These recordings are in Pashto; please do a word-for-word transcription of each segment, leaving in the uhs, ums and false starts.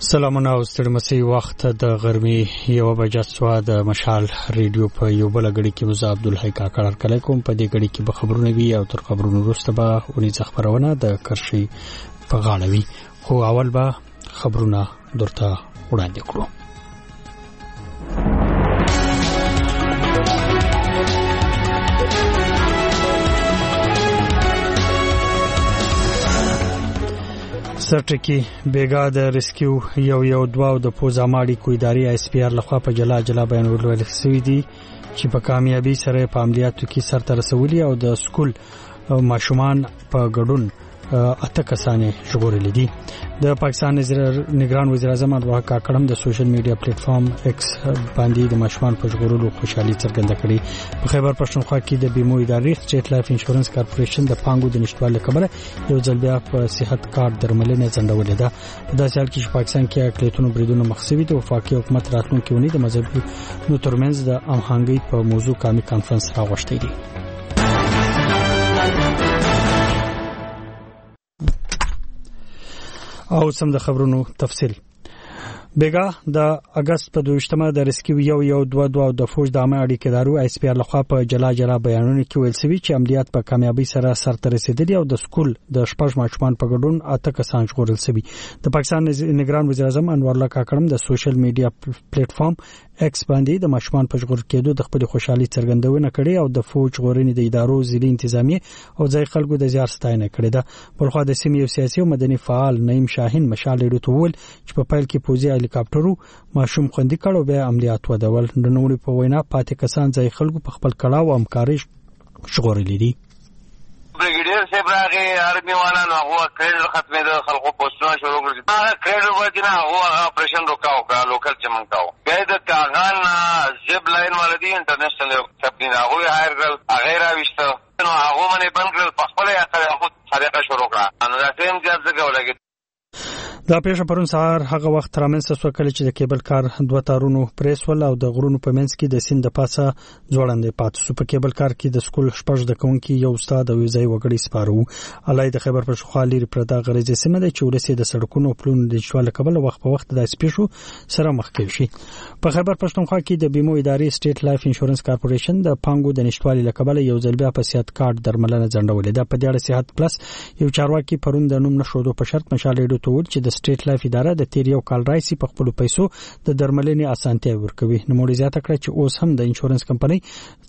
سلامونه او ستړي مسي وخت د غرمې یو بجه سوا د مشال ریډیو په یو بل غړي کې مزه عبدالحی کاکړ کله کوم په دې غړي کې به خبرونه وي او تر خبرونو وروسته به ونی خبرونه د کرشي په غاړه وي خو اول به خبرونه درته وړاندې کړو. سرټکی بیګا د ریسکیو یو یو دواو د پوزاماړي کو اداري اس پی ار لخوا په جلا جلا بیانول ول شوې دي چې په کامیابی سره په عملیاتو کې سرته رسولي او د سکول ماشومان په ګډون اته کسانې ژغورل دي. د پاکستان نگران وزیر اعظم انور کاکړم د سوشل میډیا پلیټ فارم ایکس باندې د ماشومان په ژغورلو خوشحالي څرګنده کړې. په خیبر پښتونخوا کې د بیمو ادارې سټیټ لایف انشورنس کارپوریشن د پانګو د نشټوالي کبره یو ځل بیا په صحت کارت درملنه ځنډولې ده. په داسې حال کې چې پاکستان کې اقلیتونو بریدونو مخسوي د وفاقي حکومت راتلونکي ونی د مذهبي نو ترمنځ د همغږي په موضوع کامي کانفرنس راغوښتي دي. او سم د خبرونو تفصیل. بیګا د اگست په دوشتمه د ریسکیو یو یو دو دو د فوج د عامه اړیکدارو اس پی ار لخوا په جلا جلا بیانونه کې ویل شوی چې عملیات په کامیابی سره سرته رسیدلي او د سکول د شپږ ماشومان په ګډون اته کسان ژغورل شوی. د پاکستان نگران وزیر اعظم انور الله کاکړم د سوشل میډیا پلیټ فارم ایکس باندې د ماشومان په ژغورل کېدو د خپل خوشحالي څرګندونه کړې او د فوج ژغورنې د ادارو ځینې انتظامی او ځای خلکو د زیار ستاینه کړې ده. بلخو د سیمې یو سیاسي او مدني فعال نعیم شاهین مشال ډوتول چې په پیل کې پوزي هلیکاپټرو ماشوم خوندې کړو به عملیات ودول. د نوړي په وینا پاتې کسان ځای خلکو په خپل کړه او همکاري ژغورلې دي. ब्रिगेडियर साहब रागे आर्मी वाला ना हुआ क्रेडिट खत्म दे खलको पोस्टना शुरू कर दिया क्रेडिट वजना हुआ ऑपरेशन रोका होगा लोकल चमकता हो गए द कागान जिप लाइन वाले दी इंटरनेशनल सबनी ना हुई हायर गर्ल अगेरा विश्त नो आगो मने बन गर्ल पखले या करे خود طریقه شروع کړه نو دا ټیم ځکه څنګه ولګي. دا پیښه پرون سهار هغه وخت رامنځته شو کله چې د کیبل کار دوه تارونو پریس ول او د غرونو په منځ کې د سیند د پاسه ځوړندې پاتې شو. په کیبل کار کې د سکول شپږ د کونکي یو استاد او ځای وګړي سپارو. علي د خیبر پښتونخوا لري پردا غریزه سیمه د چورسي د سړکونو پلون د شواله کبل وخت په وخت د سپیشو سره مخ کې شي. په خیبر پښتونخوا کې د بیمو ادارې سټیټ لایف انشورنس کارپوریشن د پانګو د نشټوالي لکبل یو ځل بیا په صحت کارت درملنه ځنډولې ده. په دې اړه صحت پلس یو چارواکي پرون د نوم نشودو په شرط مشال ډیډو ته ول چې د سټیټ لایف اداره د تیر یو کال راځي په خپل پیسو د درملنې اسانتیا ورکوي. نو موري زیاته کړ چې اوس هم د انشورنس کمپنۍ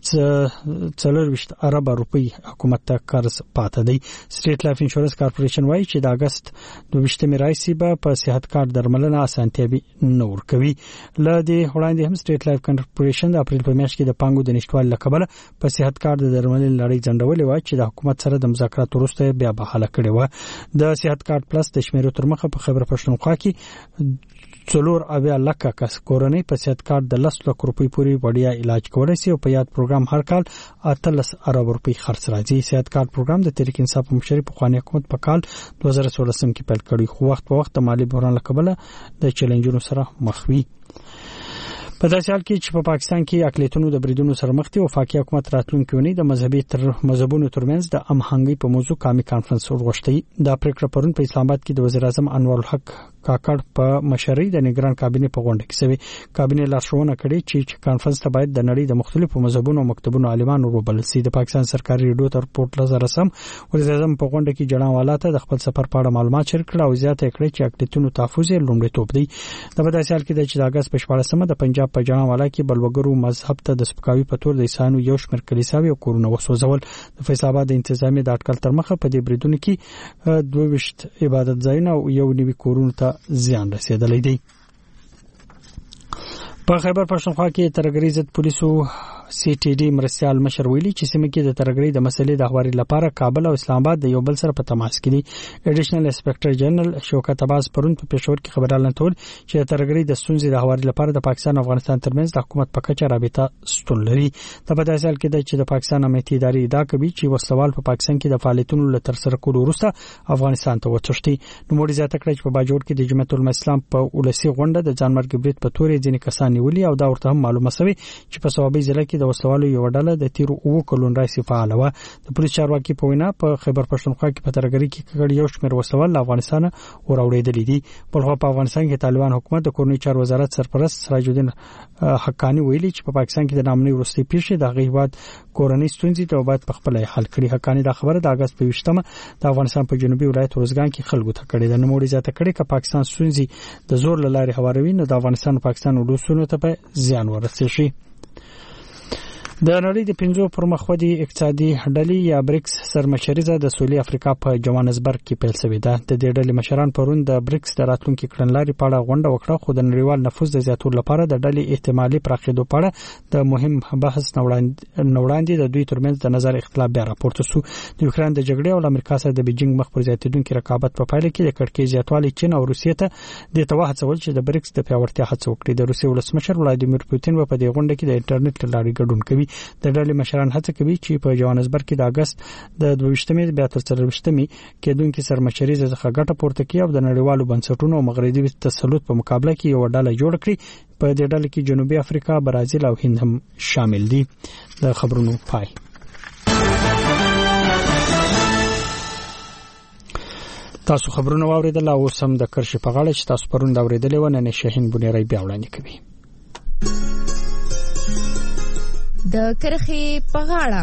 څلور ارب روپی حکومت ته قرض پاتې دی. سټیټ لایف انشورنس کارپوریشن وايي چې د اگست دوه راځي به په صحت کارت درملنه اسانتیا نه ورکوي. ل دې وړاندې هم سټیټ لایف کارپوریشن د اپریل په میاشت کې د پانګو د نشټوالي لکبل په صحت کارت د درملنې لړۍ ځنډولې و چې د حکومت سره د مذاکرات وروسته بیا بحاله کړې و. د صحت کارت پلس د شمیرو تر مخه په خبر پښتونخوا کې څلور اویا لکه کس کورنۍ په صحت کارت د لس لک روپۍ پورې وړیا علاج کولای شي او په یاد پروګرام هر کال اتلس ارب روپۍ خرڅ راځي. صحت کارت پروګرام د تحریک انصاف مشري په خواني حکومت په کال دوه زره څوارلس کې پیل کړی خو وخت په وخت مالی بحران لکبله د چیلنجونو سره مخ وي. په داسې حال کې چې په پاکستان کې اقلیتونو د بریدونو سره مخ دي او وفاقي حکومت راتلونکي ونی د مذهبي تر مذهبونو ترمنځ د همغږي په موضوع کامي کانفرنس ورغښتي. دا پریکړه پرون په اسلام آباد کې د وزیر اعظم انور الحق کاکړ په مشرۍ د نگران کابینه په غونډه کې شوی. کابینه لارښوونه کړې چې کانفرنس ته باید د نړۍ د مختلفو مذهبونو او مکتبونو عالمانو وروبلل شي. د پاکستان سرکاري ریډیو تر رپورټ لزر رسم وزیر اعظم په غونډه کې جناواله ته د خپل سفر په اړه معلومات شریک کړل او زیاته کړې چې اقلیتونو تحفظ لومړیتوب دی. د بداسي حال کې د اگست په شپاړسمه د پنجاب په جناواله کې بلوګرو مذهب ته د سپکاوي په تور د عیسانو یو شمېر کلیساوي او کورونه وسوځول. د فیصل آباد د انتظامی د اټکل تر مخه په دې بریدونو کې دوه وشت عبادت ځایونه او یو نوي کورونه ته زیان رسیدلی دی. په خیبر پښتونخوا کې ترګری ضد پولیسو سی ټي ډي مرستيال مشر ویلي چې سیمه کې د ترګری د مسلې د احواري لپاره کابل او اسلام آباد د یو بل سره په تماس کې دي. اډیشنل انسپکټر جنرال شوکت عباس پرون په پېښور کې خبرالن تول چې د ترګری د ستونزې د احواري لپاره د پاکستان او افغانستان ترمنځ د حکومت په کچه رابطه شتون لري. د بداسل کې د چې د پاکستان امنیتي ادارې ادعا کوي چې وسلوال په پاکستان کې د فعالیتونو له تر سره کولو وروسته افغانستان ته وڅښتي. نو موري زیاته کړی چې په باجوړ کې د جمعیت العلماء اسلام په ولسی غونډه د ځانمرګ برید په تورې ځینې کسان نیولي او دا ورته هم معلومه شوی چې په صوابي ضلع کې کې د وسوالو یو ډله د تیر او کلون راځي فعال و. د پولیس چارواکي په وینا په خیبر پښتونخوا کې په ترګری کې کګړ یو شمېر وسوال افغانستان اوروړېدلې دي. په خو په افغانستان کې طالبان حکومت د کورنۍ چارو وزارت سرپرست سراج الدین حقانی ویلي چې په پاکستان کې د نامنۍ وروستي پیښې د غیبات کورنۍ ستونزې ته باید په خپل حل کړي. حقانی دا خبره د اگست په ویشتمه د افغانستان په جنوبي ولایت روزګان کې خلکو ته کړې ده. نو موري ذاته کړي چې پاکستان ستونزې د زور لارې هواروي نو د افغانستان او پاکستان ولسونو ته په زیان ورسېږي. د نړۍ د پنځو پرمختللي اقتصادي ډلې یا بریکس سرمشریزه د سویلي افریقا په جوانسبرګ کې پیل شوې ده. د دې ډلې مشران پرون د بریکس د راتلونکي کړنلارې په اړه غونډه وکړه، خو د نړیوال نفوذ د زیاتولو لپاره د ډلې احتمالي پراخېدو په اړه د مهم بحث نوړاندې د دوی ترمنځ د نظر اختلاف بیا راپورته شو. د یوکرين د جګړې او امریکا سره د بیجینګ مخ پر زیاتېدونکو رقابت په پایله کې د کړکېچ زیاتوالی چین او روسیې ته د توهڅول چې د بریکس د پیاوړتیا هڅه وکړي. د روسیې ولسمشر ولادیمیر پوتین په دې غونډه کې د انټرنیټ لارې ګډون کوي. د ډلې مشران هڅه کوي چې په جوانسبرګ کې د اگست د دویشتمې بیا تر څلرویشتمې کېدونکو سرمشریزه څخه ګټه پورته کړي او د نړیوالو بنسټونو او مغربي تسلط په مقابله کې یو ډله جوړ کړي. په دې ډله کې جنوبي افریقا، برازیل او هند هم شامل دي. د خبرونو پای. تاسو خبرونه واوریدل او سم د کرشي په غاړه چې تاسو پرون دا اوریدلې و نه شاهین بنيري بیا وړاندې کوي. د کرخي په غاړه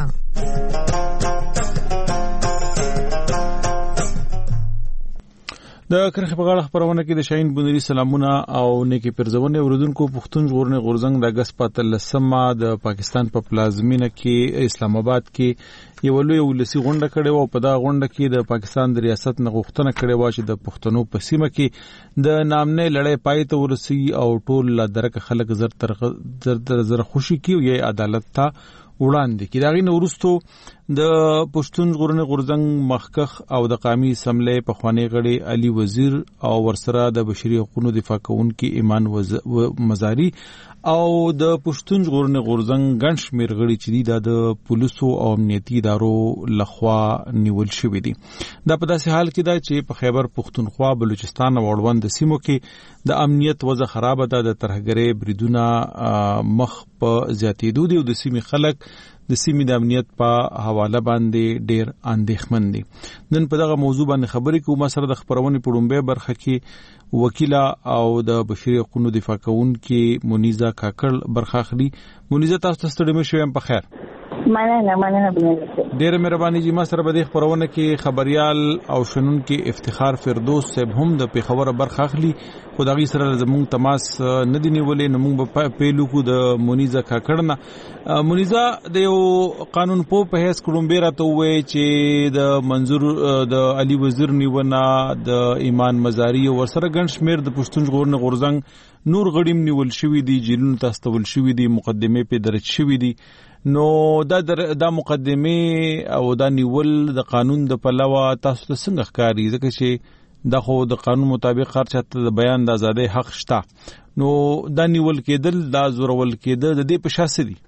د کرخي په غاړه خبرونه کې د شاهین بنيري سلامونه او نیکی پرځونه اوردونکو پښتون ژغورنې غورزنګ د اگست په تلسمه د پاکستان په پلازمینه کې اسلام آباد کې یو لوی ولسی غونډه کړې و. په دا غونډه کې د پاکستان د ریاست نه غوښتنه کړې و چې د پښتنو په سیمه کې د نامنې لړۍ پای ته ورسي او ټول لا درک خلک زر تر زر زر خوشي کیږي عدالت ته وړاندې کی. داغي نورستو د پښتون ژغورنې غورزنګ مخکخ او د قومي اسمبلی په خوانی غړي علي وزیر او ورسره د بشري حقوقو دفاع کوونکي ایمان مزاری او د پښتون ژغورنې غورزنګ ګڼ شمېر غړي چې د پولیسو او امنیتي ادارو لخوا نیول شوی دي. دا په داسې حال کې دا چې په خیبر پښتونخوا، بلوچستان او اړوند سیمو کې د امنیت وضع خراب ده. د ترهګرۍ بریدونه مخ په زیاتېدو دي او د سیمې خلک د سیمې د امنیت په حواله باندې ډېر اندېښمن دي. نن په دغه موضوع باندې خبرې کوو. ما سره د خبرونې په لومړۍ برخه کې وکیله او د بشري حقوقو دفاع کوونکي مونیزه کاکړ برخه اخلي. مونیزه تاسو ته ستړي مې شوم. په خیر. مننه مننه ډېر مهرباني جی. ما سره به د خبرونه کې خبريال او شنن کې افتخار فردوس صاحب هم د پیښور برخه اخلي. خدایي سره زموږ تماس نه دی نیولې. نو موږ په پیلو کو د مونیزه کاکړ نه. مونیزه د یو قانون په په هیڅ کومبه راته وې چې د منظور د علي وزیر نیونه د ایمان مزاری او ورسره ګڼ شمېر د پښتون ژغورنې غورزنګ نور غړیم نیول شوی دي، جیلونو ته استول شوی دي، مقدمه په درج شوی دي. نو دا دا مقدمه او دا نیول د قانون د پلوه تاسو ته څنګه ښکاري؟ ځکه چې دا خو د قانون مطابق هر چاته د بیان د آزادۍ حق شته. نو دا نیول کېدل، دا زورول کېدل د دې په شاسه دي.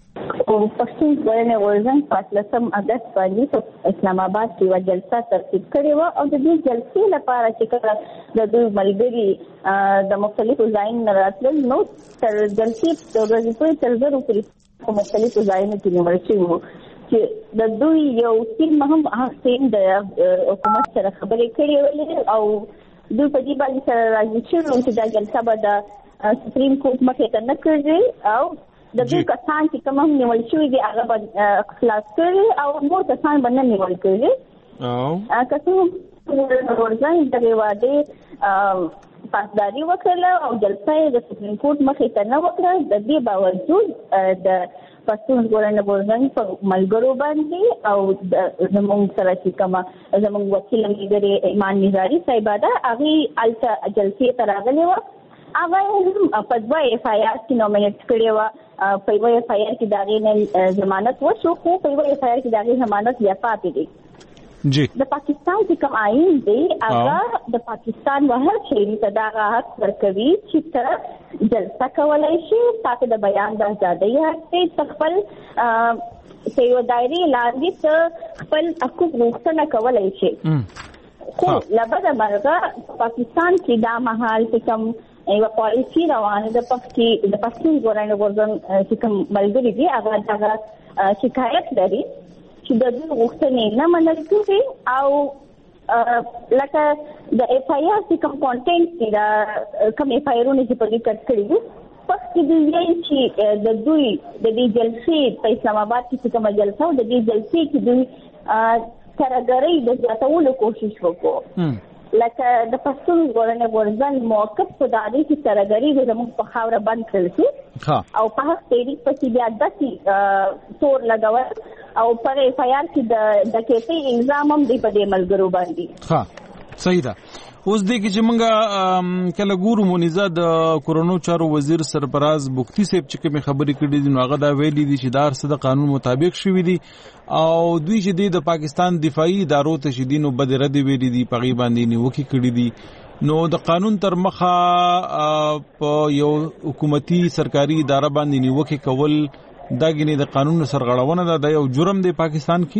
پښتون ژغورنې غورزنګ په اتلسم اگست باندې په اسلام آباد کې یوه جلسه ترتیب کړې وه او د دې جلسې لپاره چې کله د دوی ملګري د مختلفو ځایونو نه راتلل نو تر جلسې د ورځې پورې تر زرو پورې په مختلفو ځایونو کې نیول شوي وو چې د دوی یو ټیم هم هغه ټیم د حکومت سره خبرې کړې ولې او دوی په دې باندې سره راضي شوي چې دا جلسه به د سپریم کورټ مخې ته نه کړي او د دې کسان چې کوم هم نیول شوي دي هغه به خلاص کړي او نور کسان به نه نیول کړي. او که څه غورځنګ دغې وعدې پاسداري وکړله او جلسه یې د سپریم کورټ مخې ته نه وکړه. د دې باوجود د پښتون ژغورنې غورځنګ په ملګرو باندې او زموږ سره چې کومه زموږ وکیل ملګرې ایمان مزاری صاحبه ده هغې هلته جلسې ته راغلې وه. هغه هم په دوه ایف آی آر کې نومینټ کړې وه. په یوه ایف آی آر کې د هغې نه ضمانت وشو خو په یوه ایف آی آر کې د هغې ضمانت بیا پاتې دی. جی د پاکستان چې کوم آئین دی هغه د پاکستان و هر شهري ته دا حق ورکوي چې ته جلسه کولی شي تاکه د بیان د ازادۍ حق دی، ته خپل په یوه دایرې لاندې ته خپل حقوق غوښتنه کولی شي. خو له بده مرغه پاکستان کې دا مهال چې کوم یو پالیسي روانه د پښتون د پښتون ژغورنې غورځنګ چې کوم ملګري دي هغه دغه شکایت لري چې د دوی غوښتنې نه منل کېږي او لکه د اف آی آر چې کوم کانټینټ دی دا کوم اف آی آرونه چې په دې کټ کړي دي پښتو دی چې د دوی د دې جلسې په اسلام آباد کې کومه جلسه او د دې جلسې کې دوی ترګری د زیاتولو کوشش وکړو لکه د پښتون ژغورنې غورځنګ موقف په دادی چې ترګری زموږ په خاوره بند کړل شو او په هغه تحریک پسې بیا داسې تور لګول او پر اف آی آر کې د دکېتي الزام هم دی په دې ملګرو باندې. ها صحیح ده. اوس دې کې چې موږ کله ګورو مونیزه د کورونو چارو وزیر سرپراز بوختي صاحب چې کوم خبرې کړې دي نو هغه دا ویلي دي چې دا هر څه د قانون مطابق شوی دي او دوی چې د پاکستان دفاعي ادارو ته شیدینو بد رد ویلي دي په غي باندې نیوکه کړې دي نو د قانون تر مخه په یو حکومتي سرکاري اداره باندې نیوکه کول دا غني د قانون سرغړونه ده د یو جرم دی پاکستان کې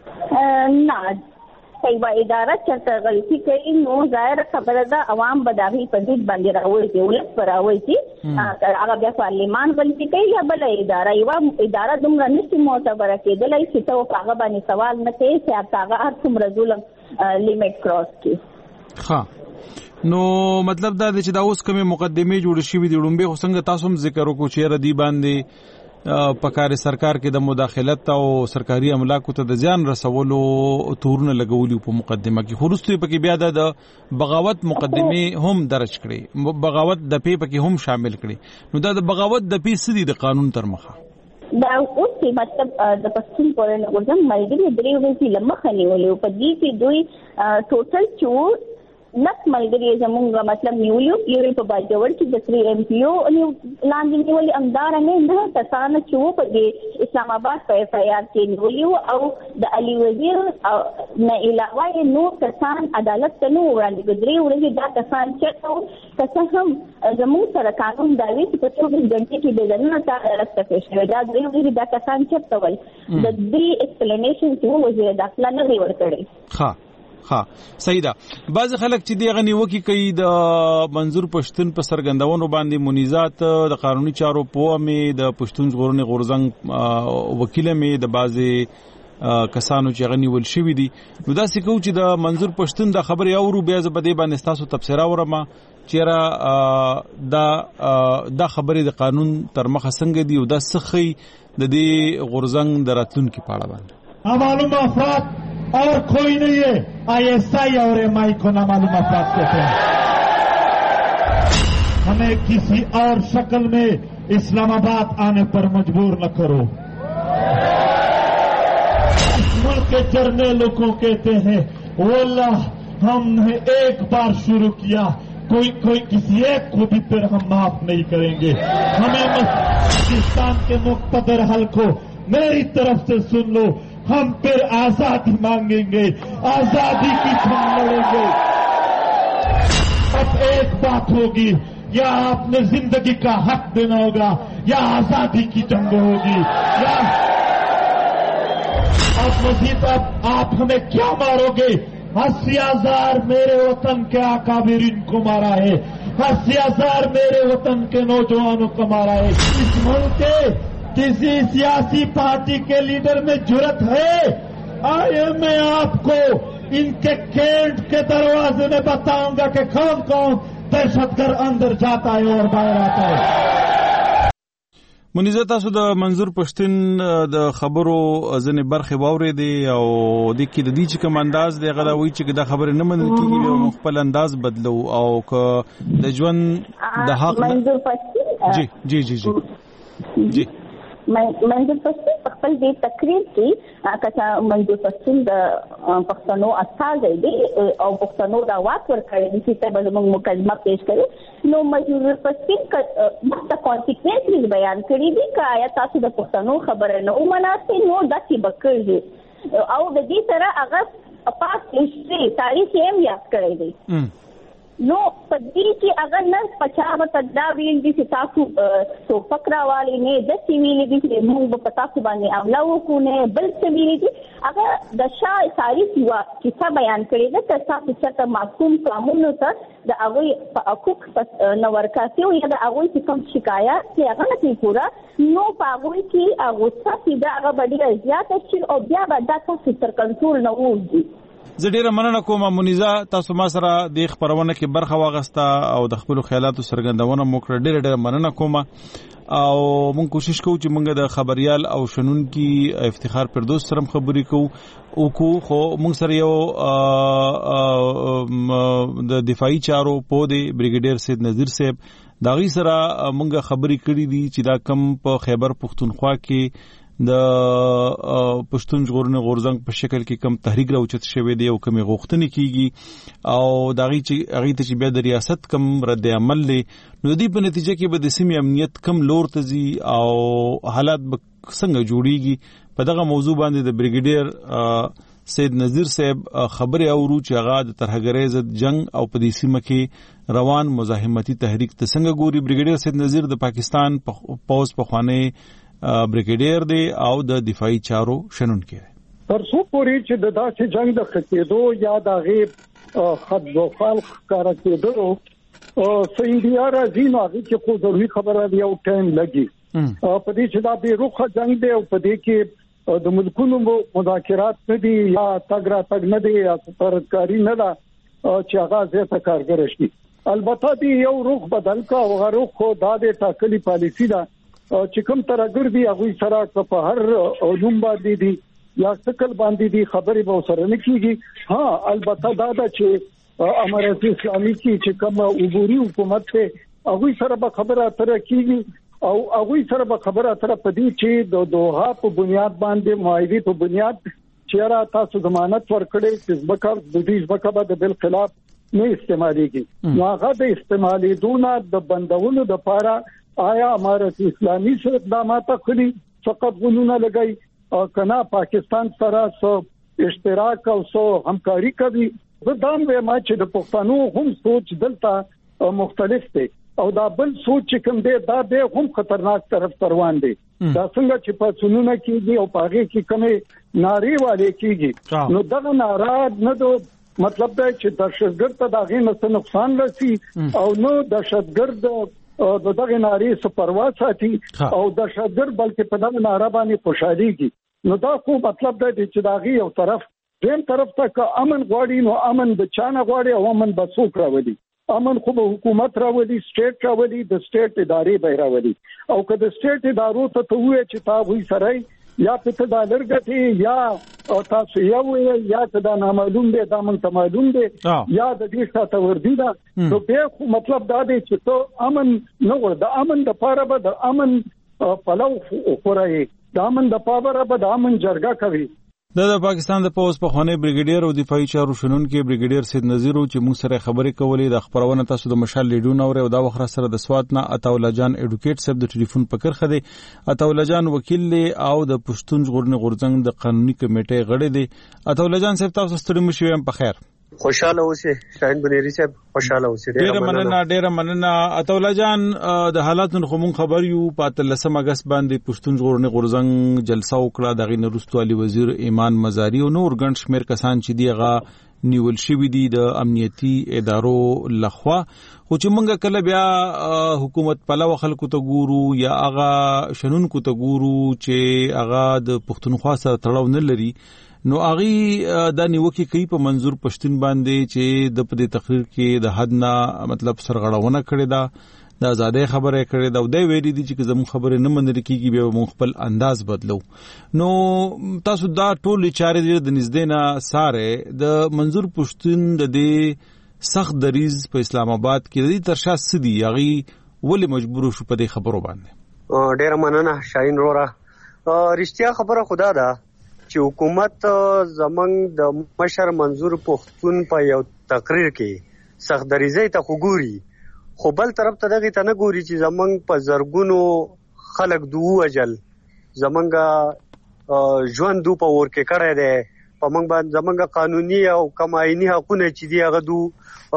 نه ایوا اداره چې غلطي کوي نو ظاهر خبره ده عوام بداغي په دې باندې راوړي چې ولس پر راوړي چې هغه بیا پارلیمان غلطي کوي یا بل اداره ایوا اداره دومره نشي معتبره کېدلای چې ته هغه باندې سوال نه کوي چې هغه هر څومره ظلم لیمټ کراس کوي. ها نو مطلب دا چې دا اوس کومه مقدمه جوړ شي دي ډومبه څنګه تاسو هم ذکر وکړو چې ردی باندې پکار سرکار کې د مداخلت او سرکاري املاکو ته د ځان رسولو تورونه لګولي په مقدمه کې خورستوي پکې بیا د بغاوت مقدمه هم درج کړي بغاوت د پی پکې هم شامل کړي نو دا د بغاوت د پی سدي د قانون تر مخه دا اوس مطلب د پښتون پورې ورځم ملګری درې ورځې لمخه نیولې په دې کې دوی ټوټل چور نت ملګری زمونږ مطلب نیولیو یو په باجوړ کې د تری ایم پی او لاندې نیولې امدار نه نه تاسو چې په دې اسلام آباد په اف آی آر کې نیولیو او د علي وزیر نه علاوه نو کسان عدالت ته نو وړاندې درې ورځې دا کسان چې تاسو هم زموږ سره قانون داوي چې په څو غنټه کې د ځنه تا عدالت ته پیښ شوی دا درې ورځې دا کسان چې تول د دې ایکسپلینیشن چې وزیر داخله نه دی ورکړي. ها ها صحیح ده. بعض خلک چې دی غنی وکی کوي د منظور پښتون په سرګندونو باندې منیزات د قانوني چارو په مې د پښتون ژغورنې غورځنګ وکیل مې د بعضي کسانو چې غنی ول شوی دي نو دا څه کو چې د منظور پښتون د خبرې اورو بیا ز بده باندې تاسو تفسیر اورم چیرې دا دا خبرې د قانون تر مخه څنګه دی او دا سخی د دې غورځنګ دراتون کې پاړه باندې معلوم افراد اور کوئی نہیں ہے آئی ایس آئی اور ایم آئی کو نامعلوم افراد کہتے ہیں. ہمیں کسی اور شکل میں اسلام آباد آنے پر مجبور نہ کرو. ملک کے جرنیلوں کو کہتے ہیں واللہ ہم نے ایک بار شروع کیا کوئی کوئی کسی ایک کو بھی پھر ہم معاف نہیں کریں گے. ہمیں پاکستان کے مقتدر حلقوں میری طرف سے سن لو ہم پھر آزادی مانگیں گے آزادی کی جنگ لڑیں گے. اب ایک بات ہوگی یا آپ نے زندگی کا حق دینا ہوگا یا آزادی کی جنگ ہوگی یا اب مزید اب آپ ہمیں کیا مارو گے. اسی ہزار میرے وطن کے اکابرین کو مارا ہے اسی ہزار میرے وطن کے نوجوانوں کو مارا ہے. اس ملک کے کسی سیاسی پارٹی کے لیڈر میں جرت ہے آئے میں آپ کو ان کے کیمپ کے دروازے میں بتاؤں گا کہ کون کون دہشت گرد اندر جاتا ہے اور باہر آتا ہے. منیزه تاسو د منظور پښتون د خبرو ځنې برخه واورې دي او د کې د دې چې کوم انداز دی غدا وی چې دا خبره نه منل کیږي او خپل انداز بدلو او که د ژوند د حق منظور پښتون جی جی جی جی جی منظور پښتون په خپل دې تقریر کې کچا منظور پښتون د پښتنو استاد دی او پښتنو دا واک ورکړي چې ته به موږ مقدمه پیش کړو نو منظور پښتون د کانسیکوینسز بیان کړی دي چې آیا تاسو د پښتنو خبره نه ومناسي نو داسې بکړي او د دې سره هغه پاس هیستوري تاریخ یې هم یاد کړی دی نو په دې کې هغه نه پچا به دا ویل دي چې تاسو تو فکر والی نه د سیویل دي چې موږ په تاسو باندې حمله وکړو نه بل سیویل دي هغه د شاه ساری سیوا چې څه بیان کړی ده چې تاسو چې معصوم قانون ته د هغه په حقوق نو ورکاسي او د هغه چې کوم شکایت چې هغه نه پورا نو په هغه کې هغه څه دا هغه باندې زیات شي او بیا به دا تاسو تر کنټرول نه وځي. زه ډیره مننه کوم منیزه، تاسو ما سره د خبرونه کې برخه واغسته او د خپل خیالاتو څرګندونه مو کړه. ډیره ډیره مننه کوم او مونږ کوشش کوو چې مونږ د خبريال او شنونکي افتخار پردوس سره خبرې کوو او کو خو مونږ سره یو د دفاعي چارو په دی بریګیډیر سید نذیر صاحب داغي سره مونږ خبرې کړې دي چې دا کم په خیبر پختونخوا کې د پښتون ژغورنې غورځنګ په شکل کې کم تحریک راوچت شوی دی او کمی غوښتنې کیږي او داغي چې هغه ته چې بیا د ریاست کم رد عمل دی نو دی په نتیجه کې به د سیمې امنیت کم لور ته ځي او حالات به څنګه جوړیږي. په دغه موضوع باندې د بریګیډیر سید نذیر صاحب خبرې اورو چې هغه د ترهګرۍ ضد جنگ او په دې سیمه کې روان مزاحمتي تحریک ته څنګه ګوري. بریګیډیر سید نذیر د پاکستان پوز په خوانه بریګیډیر دی او د دفاعي چارو شنونکي دی. تر څو پورې چې د داسې جنگ د ختیدو یا د غیب خد و خلق کار کېدو او انډیا راځي نو هغه چې خو ضروري خبره دی او ټایم لګي په دې چې دا به روخه جنگ دی او په دې کې د ملکونو مذاکرات نه دي یا تګرا تګ نه دي یا ترکاری نه ده چې هغه زیاته کارګر شي. البته دی یو روخ بدل کا او روخ خو دا د ټاکلي پالیسی ده چې کوم ترګر دی هغه سره په هر علوم باندې دي یا څکل باندې دي خبرې به سره نه کیږي. ها البته دا ده چې امارات اسلامي کې چې کوم عبوري حکومت ته هغه سره به خبره اتره کیږي او هغه سره به خبره اتره پدې چې د دوحه په بنیاد باندې معاهده په بنیاد چې را تاسو ضمانت ورکړي چې ځبکه د دې ځبکه به بل خلاف نه استعماليږي. نو هغه د استعمالېدونه د بندولو د لپاره آیا امارت اسلامي سره اقدامات کړی فقط غنونه لګای او کنا پاکستان سره سو اشتراک او سو همکاري کوي. زه دا وایم چې د پښتنو هم سوچ دلته مختلف دی او دا بل سوچ کوم دی دا به هم خطرناک طرف روان دی. دا څنګه چې په سنونه کې او پاغه کې کمه ناری والے کېږي نو دا ناراض نه دو مطلب دا چې دهشتګرد ته دا غي نقصان رسي او نو دهشتګرد د دغه ناری سپروا ساتي او د شادر بلکې په دغه ناره باندې خوشاليږي. نو دا خو مطلب دی چې داغي یو طرف دیم طرف ته امن غواړي نو امن د چانه غواړي او امن به څوک راوړي. امن خو به حکومت راوړي، سټیټ راوړي، د سټیټ ادارې به راوړي او که د سټیټ ادارو ته ته وایي چې تا وې سره یا په ډالر غټي یا تاسو یو یا دا نامعلوم دی دا مونږ ته معلوم دی یا د دې ساته وردی دا نو به مطلب دا دی چې ته امن نه ور د امن د پاره به د امن پلو خورای د امن د پاره به د امن جرګه کوي. د پاکستان د پوز په خانه بریګیډیر او دفاعي چارو شنونکي بریګیډیر سید نذیر چې موږ سره خبرې کولې د خبرونه تاسو د مشال لیډون او دا وخت سره د سواد نه عطاءالله جان اډوکیټ صاحب د ټلیفون په کرخه دی. عطاءالله جان وکیل او د پښتون ژغورنې غورځنګ د قانوني کمیټې غړی دی. عطاءالله جان صاحب تاسو ستړي مشوي هم په خیر. خوشاله اوسئ شاهین بنيري صاحب، خوشاله اوسئ. ډیر مننه ډیر مننه عطاءالله جان. د حالاتو خو مون خبر یو په اتلسم اگست باندې پښتون ژغورنې غورځنګ جلسه وکړه. دغه نورستو علي وزیر ایمان مزاری او نور ګڼ شمیر کسان چې دیغه نیول شوی دي د امنیتي ادارو لخوا. خو چې مونږ کله بیا حکومت پلو خلکو ته ګورو یا هغه شنونکو ته ګورو چې هغه د پښتونخوا سره تړاو نه لري نو اغي د نیوکي کوي په منظور پښتون باندې چې د په تقریر کې د حد نه مطلب سرغړونه کړې ده د آزادۍ خبره کړې ده او د ویلي دي چې زموږ خبره نه منل کیږي به موږ خپل انداز بدلو. نو تاسو دا ټول چارې د نږدې نه ساره د منظور پښتون د دې سخت دریز په اسلام آباد کې د دې ترشا سدي اغي ولې مجبور شو په دې خبرو باندې. ډیر مننه شاهین رورا. رښتیا خبره خدا ده چې حکومت زمنګ د مشر منظور پښتون په یو تقریر کې سخت دریزۍ ته وګوري خو بل طرف ته دغه ته نه ګوري چې زمنګ په زرګونو خلک دوه اجل زمنګ ژوند دو په ور کې کړه ده په موږ باندې زمونږ قانوني او کمایني حقونه چې دی هغه دو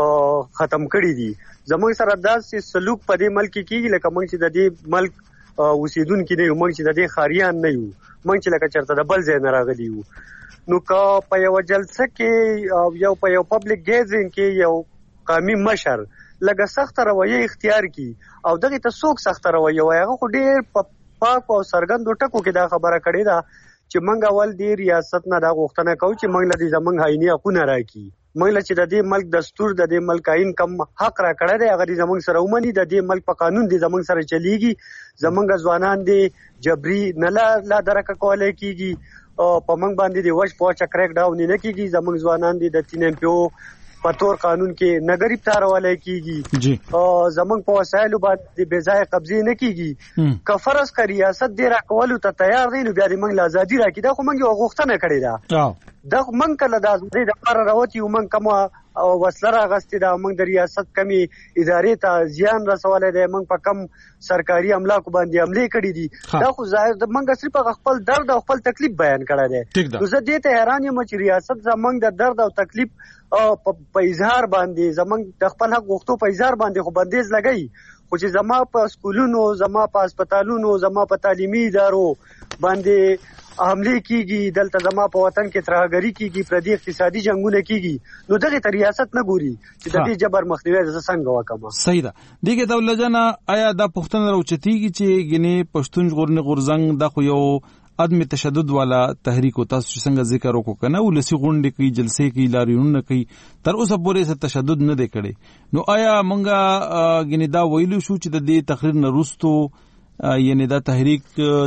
ختم کړي دي. زمونږ سره داسې سلوک په دې ملک کېږي لکه موږ چې د دې ملک اوسیدونکي نه یو، موږ چې د دې ښاریان نه یو، موږ چې لکه چېرته د بل ځای نه راغلي یو. نو که په یوه جلسه کې یو په یو پبلک ګیدرینګ کې یو قومي مشر لږه سخته رویه اختیار کړي او دغې ته څوک سخته رویه وایي، هغه خو ډېر په پاکو او څرګندو ټکو کې دا خبره کړې ده چې موږ اول دې ریاست نه دا غوښتنه کوو چې موږ له دې زموږ آئیني حقونه راکړي، موږ له چې د دې ملک دستور د دې ملک آئین کم حق را کړی دی هغه دې زموږ سره ومني، د دې ملک په قانون دې زموږ سره چلیږي، زموږ ځوانان دې جبري نه لا درکه کولی کېږي، په موږ باندې دې وچ په وچه کریک ډاون نه کېږي، زموږ ځوانان دې د تین ایم پی او په تور قانون کې نه ګرفتار ولی کېږي، زموږ په وسایلو باندې بې ځایه قبضې نه کېږي. که فرض که ریاست دې راکولو ته تیار دی نو بیا دې موږ له ازادي راکړي. دا خو موږ یوه غوښتنه کړې ده، دا خو موږ کله د ازادۍ دپاره راوتي یو، موږ کومه وسله راغستې ده، موږ د ریاست کمې ادارې ته زیان رسولی دی، موږ په کم سرکاري املاکو باندې حملې کړي دي. دا خو ظاهر موږ صرف هغه خپل درد او خپل تکلیف بیان کړی دی. نو زه دې ته حیران یم چې ریاست زموږ د درد او تکلیف په اظهار باندې زموږ د خپل حق غوښتو په اظهار باندې خو بندیز لګوي، خو چې زما په سکولونو، زما په هسپتالونو، زما په تعلیمي ادارو باندې حملې کېږي، دلته زما په وطن کې ترهګري کېږي، پردي اقتصادي جنګونه کېږي، نو دغې ته ریاست نه ګوري چې د دې جبر مخنیوی زه څنګه وکړم. صحیح ده. دې کې دولت جانه آیا دا پوښتنه راوچتېږي چې ګینې پښتون ژغورنې غورځنګ دا خو یو عدم تشدد والا تحریک او تاسو څنګه ذکر وکړو کنه ولسی غونډې کوي، جلسې کوي، لاریونونه کوي، تر اوسه پورې څه تشدد نه دی کړی. نو آیا مونږه ګینې دا ویلو شو چې د دې تقریر نه وروستو یعنی دا تحریک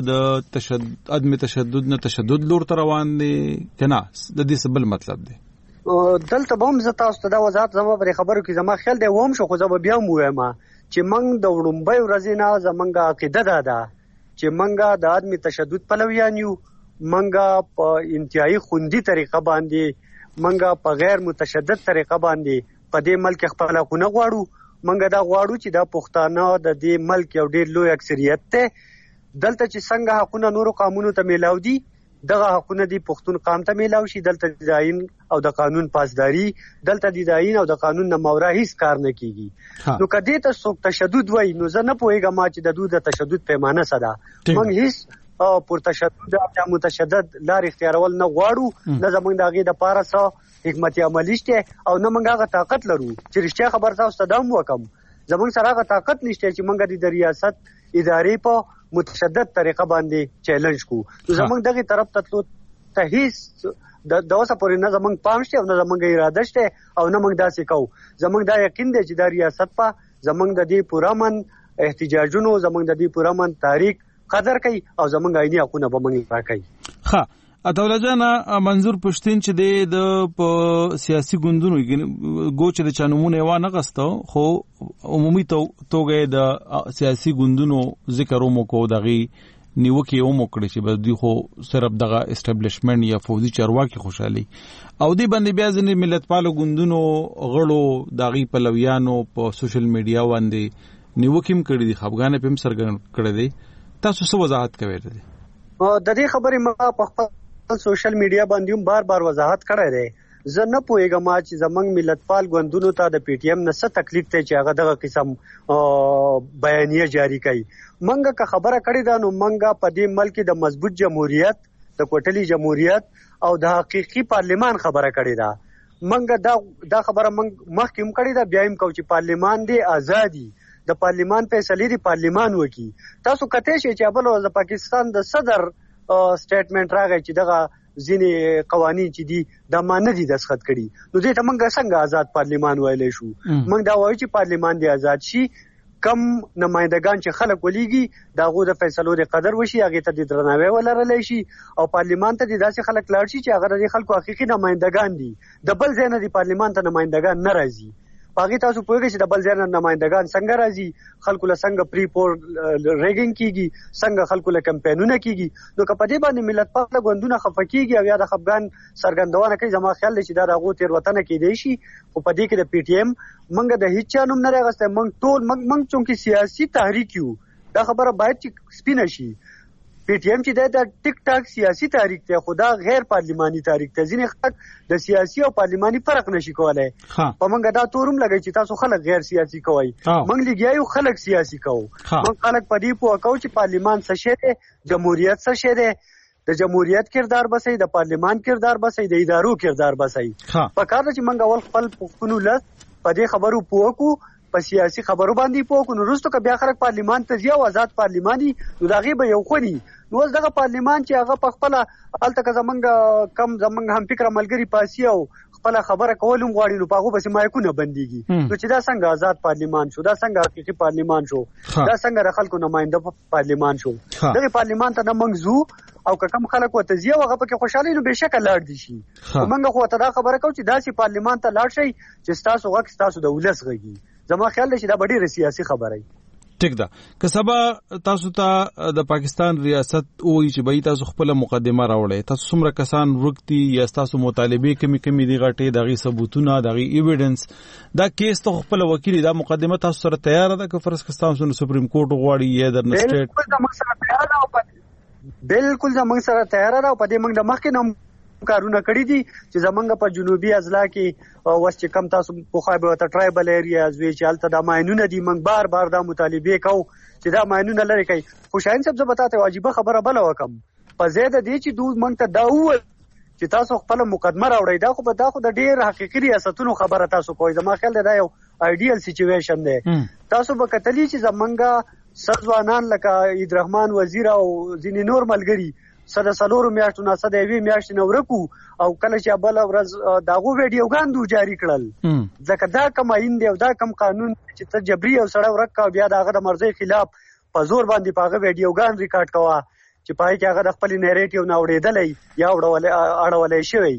د تشدد عدم تشدد نه تشدد لور ته روان دی کنه؟ د دې څه بل مطلب دی؟ دلته به هم زه تاسو ته دا وضاحت زما پرې خبرو کې زما خیال دی وهم شو، خو زه به بیا هم ووایم چې موږ د وړومبۍ ورځې نه زموږ عقیده دا ده چې منګه د عدم تشدد پلویان یو، منګه په انتهایی خوندي طریقه باندې، منګه په غیر متشدد طریقه باندې په دې ملک خپل حقونه غواړو، منګه دا غواړو چې دا پښتانه د دې ملک یو ډېر لوی اکثریت دی. دلته چې څنګه حقونه نورو قومونو ته میلاو دي دغه حقونه دي پښتون قام ته میلاو شي. دلته د آئین او د قانون پاسداري، دلته د آئین او د قانون نه ماورا هیڅ کار نه کیږي. نو که دې ته څوک تشدد وایي نو زه نه پوهېږم چې د دوی د تشدد پیمانه څه ده. موږ هیڅ پر تشدد یا متشدد لار اختیارول نه غواړو، نه زموږ د هغې دپاره څه حکمت عملي شته او نه موږ هغه طاقت لرو چې رښتیا خبر تاسو ته دا هم وکړم. زموږ سره هغه طاقت نشته چې موږ د ریاست ادارې په متشدد طریقه باندې چیلنج کو. نو زموږ دغه طرف ته تلو ته هیڅ د اوسه پورې نه زموږ پام شته او نه زموږ اراده شته او نه موږ داسې کوو. زموږ دا یقین دی چې دا ریاست په زموږ د دې پورامن احتجاجونو، زموږ د دې پورامن تاریخ قدر کوي او زموږ آئیني حقونه به موږ راکوي. ښه عطاالله جان، منظور پښتين چې د په سیاسي ګوندونو ګوچ د چانمونه و نه غستو، خو عمومي توګه د سیاسي ګوندونو ذکر ومو کو دغه نیوکه ومو کړی چې بل دوی خو صرف دغه اسټابلیشمنت یا فوزي چارواکي خوشالي او دی باندې بیا ځنې ملتپالو ګوندونو غړو دغه پلویانو په سوشل میډیا باندې نیوکیم کړی دي، خپګان په سرګن کړی دي. تاسو څه وضاحت کوئ؟ د دې خبرې ما په خپل سوشل میډیا باندې هم بار بار وضاحت کړی دی. زه نه پوهېږم چې زموږ ملتپال ګوندونو ته د پی ټی ایم نه څه تکلیف دی چې هغه دغه قسم بیانیه جاری کوي. منګه که خبره کړې ده نو منګه په دې ملک د مضبوط جمهوریت، د کوټلي جمهوریت او د حقیقي پارلیمان خبره کړې ده. منګه دا دا خبره منګ مخکې هم کړې ده، بیا هم کوو چې پارلیمان دی آزادي، د پارلیمان فیصلې دی پارلیمان وکي. تاسو کته شئ چې بل د پاکستان د صدر سټیټمنټ راغی چې دغه ځینې قوانین چې دي دا ما نه دي دستخط کړي، نو دې ته موږ څنګه آزاد پارلیمان ویلی شو؟ موږ دا وایو چې پارلیمان دی آزاد شي، کم نمایندگان چې خلک ولیږي د هغو د فیصلو د قدر وشي، هغې ته د درناوی ولرلی شي او پارلیمان ته د داسې خلک لاړ شي چې هغه د خلکو حقیقي نمایندگان دي، د بل ځای نه د پارلیمان ته نمایندگان نه راځي. باقي تاسو پوهیږئ چې د بل ځای نه نمایندگان څنګه راځي، خلکو له څنګه پری پور ریګینګ کیږي، څنګه خلکو له کمپینونه کیږي. نو که په دې باندې ملتپاله ګوندونه خفه کیږي او یا د خفګان څرګندونه کوي، زما خیال دی چې دا د هغو تېروتنه کیدی شي. خو په دې کې د پی ټي ایم موږ د هیڅ چا نوم نه دی اخیستی. موږ ټول موږ چونکې سیاسي تحریک یو، دا خبره باید چې سپینه شي. پی ټی ایم چې د ټیک ټاک سیاسي تحریک دی خو دا غیر پارلیماني تحریک دی. ځینې خلک د سیاسي او پارلیماني فرق نشي کولای. په موږ دا تورم لګی چې تاسو خلک غیر سیاسي کوئ. موږ لګیایو خلک سیاسي کوو. موږ خلک په دې پوه کوو چې پارلیمان څه شی دی, جمهوریت څه شی دی, د جمهوریت کردار بسي, د پارلیمان کردار بسي, د ادارو کردار بسي. په کار چې موږ اول خپل پښتون ولس په دې خبرو پوه کو, په سیاسي خبرو باندې پوه کو, نو وروسته که بیا خلک پارلیمان ته ځي او آزاد پارلیماني نو د هغې به یو خوني. نو اوس دغه پارلیمان چې هغه په خپله هلته که زمونږ کم زمونږ همفکره ملګري پاسي او خپله خبره کول هم غواړي نو په هغو پسې مایکونه بندېږي. نو چې دا څنګه آزاد پارلیمان شو, دا څنګه حقیقي پارلیمان شو, دا څنګه د خلکو نماینده پارلیمان شو. دغې پارلیمان ته نه موږ ځو او که کم خلک ورته ځي او هغه پکې خوشحالي نو بېشکه لاړ دي شي. خو موږ خو ورته دا خبره کوو چې داسې پارلیمان ته لاړ شئ چې ستاسو غږ ستاسو د ولس غږي. زما خیال دی چې دا به ډېره سیاسي خبره وي. ټیک ده. که سبا تاسو ته د پاکستان ریاست وایي چې به تاسو خپله مقدمه راوړئ, تاسو څومره کسان ورک دي یا ستاسو مطالبې کمې کمې دي غټې, د هغې ثبوتونه, د هغې ایویډنس, دا کیس ته خپله وکیل دا مقدمه تاسو سره تیاره ده که فرض کړه تاسو نو سپریم کورټ غواړي یا درنه سټیټ؟ بالکل زموږ سره تیاره ده او په دې موږ د مخکې نه کارونه کړي دي چې زمونږ په جنوبي اضلاع کې اوس چې کم تاسو پخوا به ورته ټرایبل ایریاز وي چې هلته دا ماینونه دي, موږ بار بار دا مطالبې کوو چې دا ماینونه لرې کوي. خو شاهین صاحب زه به تاته عجیبه خبره بله وکړم, په ځای د دې چې دوی موږ ته دا وویل چې تاسو خپله مقدمه راوړئ, دا خو به دا خو د ډېر حقیقي ریاستونو خبره تاسو کوئ. زما خیال دی دا یو آیډیل سچویشن دی. تاسو به کتلي چې زمونږ څه ځوانان لکه عیدرحمان وزیر او ځینې نور ملګري څه د څلورو میاشتو نه څه د یوې میاشتې نه ورک وو او کله چې بله ورځ د هغو ویډیوګان دوی جاري کړل, ځکه دا کم آیین دی او دا کم قانون چې ته جبري یو سړی ورک کوه بیا د هغه د مرضۍ خلاف په زور باندې په هغه ویډیوګان ریکارډ کوه چې په هغې کې هغه د خپلې نیریټیو نه اورېدلی یا اړولی شوی.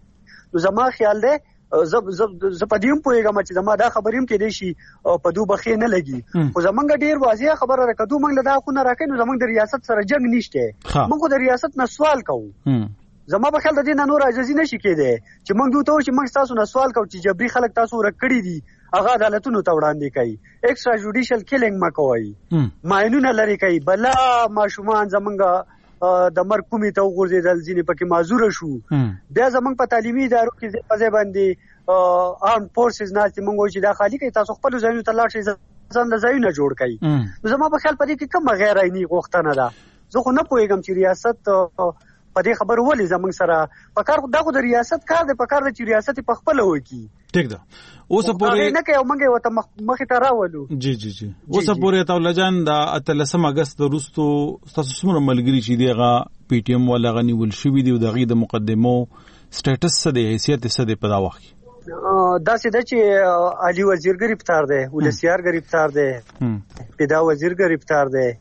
نو زما خیال دی زه په دې هم پوهېږم چې زما دا خبرې هم کېدی شي په دو بخې نه لګي, خو زمونږ ډېر واضحه خبره ده که دوی موږ له دا حقونه راکوي نو زمونږ د ریاست سره جنګ نشته. موږ خو د ریاست نه سوال کوو. زما په خیال د دې نه نور عاجزي نشي کېدی چې موږ دوی ته وایو چې موږ ستاسو نه سوال کوو چې جبري خلک تاسو ورک کړي دي هغه عدالتونو ته وړاندې کوي, ایکسټرا جوډیشل کیلینګ مه کوئ, ماینونه لرې کوي, بلا ماشومان زمونږ د مرګ کومې ته وغورځېدل, ځینې پکې معذوره شو. بیا زمونږ په تعلیمي ادارو کې ځای په ځای باندې آرم فورسز ناستې موږ وایو چې دا خالي کوي, تاسو خپلو ځایونو ته لاړ شئ, ځان د ځایونه جوړ کوي. نو زما په خیال په دې کې کومه غیر عیني غوښتنه ده. زه خو نه پوهېږم چې ریاست په دې خبرو ولې زموږ سره په کار, دا خو د ریاست کار دی, په کار دی چې ریاست یې پخپله وکړي. ټیک ده. اوسه پورې نه کوي او موږ یې ورته مخې ته راولو. جی جی جی اوسه پورې عطاالله جان د اتلسم اګست وروستو ستاسو څومره ملګري چې دي هغه پی ټي ایم والا هغه نیول شوي دي او د هغې د مقدمو سټیټس څه دی, حیثیت یې څه دی په دا وخت کې؟ داسې ده چې علي وزیر گرفتار دی, ولسیار گرفتار دی, پیدا وزیر گرفتار دی,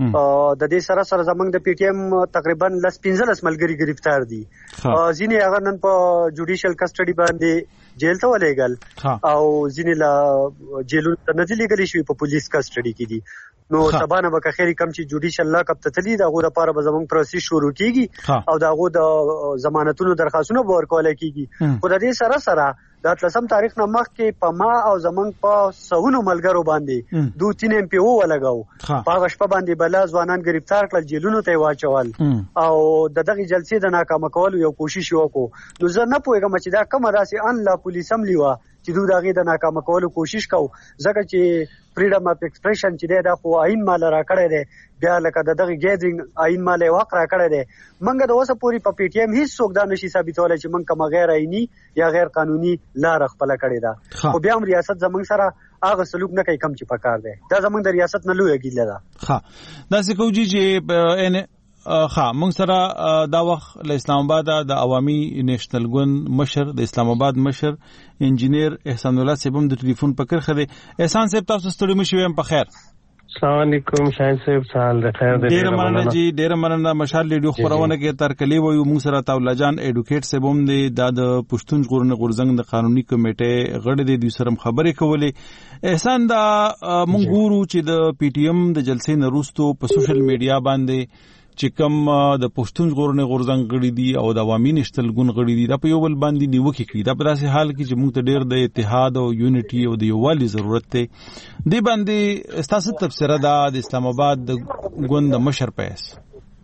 د دې سره سره زمونږ د پی ټي ایم تقریبا لس پنځلس ملګري گرفتار دي. ځینې هغه نن په جوډیشل کسټډي باندې جیل ته ولېږل او ځینې له جیلونو ته نه دي لېږلي شوي, په پولیس کسټډي کې دي. نو سبا نه به که خیر کم چې جوډیشل لاکپ ته تلي د هغو دپاره به زموږ پروسیس شروع کېږي او د هغو د ضمانتونو درخواستونه به ورکولی کېږي. خو د دې سره سره د اتلسم تاریخ نه مخکې په ما او زموږ په سوونو ملګرو باندې دو تین ایم پی او ولګو, په هغه شپه باندې بلا ځوانان گرفتار کړل, جیلونو ته یې واچول او د دغې جلسې د ناکامه کولو یو کوشش یې وکړو. نو زه نه پوهېږم چې دا کومه داسې ان لا پولیس اسمبلي وه چې دوی د هغې د ناکامه کولو کوشش کوو, ځکه چې فریډم اف ایکسپریشن چې دی دا خو آیین ماله راکړی دی, بیا لکه د دغې ګیدرینګ آیین ماله یو حق راکړی دی. موږ د اوسه پورې په پی ټي ایم هېڅ څوک دا نشي ثابتولی چې موږ کومه غیر آییني یا غیر قانوني لاره خپله کړې ده. خو بیا هم ریاست زموږ سره هغه سلوک نه کوي کوم چې پکار دی. دا زموږ د ریاست نه لویه ګیله ده. ښه داسې کوو جي چې ښه موږ سره دا وخت له اسلام آباد د عوامي نیشنل ګوند مشر د اسلام آباد مشر انجینیر احسان الله صاحب هم د ټلیفون په کرښه دی. احسان صاحب تاسو ستړي مه شئ, په خیر. السلام علیکم شاهین صاحب, سهار د خیر دی. ډېره مننه جی, ډېره مننه. مشال ریډیو خپرونه کې ترکلی وایو موږ سره عطاالله جان ایډوکیټ صاحب هم دی, دا د پښتون ژغورنې غورځنګ د قانوني کمیټې غړی دی, دوی سره هم خبرې کولې. احسان دا موږ ګورو چې د پی ټي ایم د جلسې نه وروستو په سوشل میډیا باندې چې کوم د پښتون ژغورنې غورځنګ غړي دي او د عوامي نیشنل ګوند غړي دي دا په یو بل باندې نیوکې کوي. دا په داسې حال کې چې موږ ته ډېر د اتحاد او یونټي او د یووالي ضرورت دی. دې باندې ستاسو تبصره ده د اسلام آباد د ګوند د مشر په حیث؟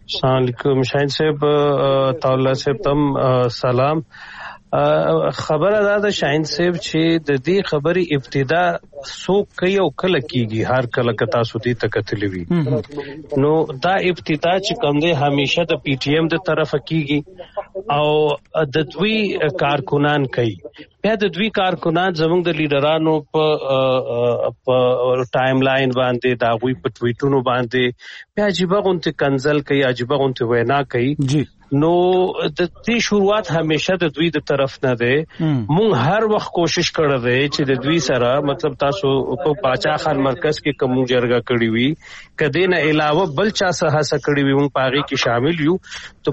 السلام علیکم شاهین صاحب تعالی صاحب تم سلام. خبره دا ده شاهین صاحب چې د دې خبرې ابتدا څوک کوي او کله کیږي هر کله که تاسو دې ته کتلی وي نو دا ابتدا چې کوم دی همیشه د پی ټی ایم د طرفه کیږي او د دوی کارکنان کوي. بیا د دوی کارکنان زموږ د لیډرانو په ټایم لاین باندې د هغوی په ټویټونو باندې بیا عجیبه غونتې کنزل کوي عجیبه غونتې وینا کوي. نو د دې شروعات همیشه د دوی د طرف نه دی. مونږ هر وخت کوشش کړی دی چې د دوی سره مطلب تاسو په باچا خان مرکز کې کوم جرګه کړی وي کدی نه علاوه بل چا څه هڅه کړی وي مونږ پاغي کې شامل یو. ته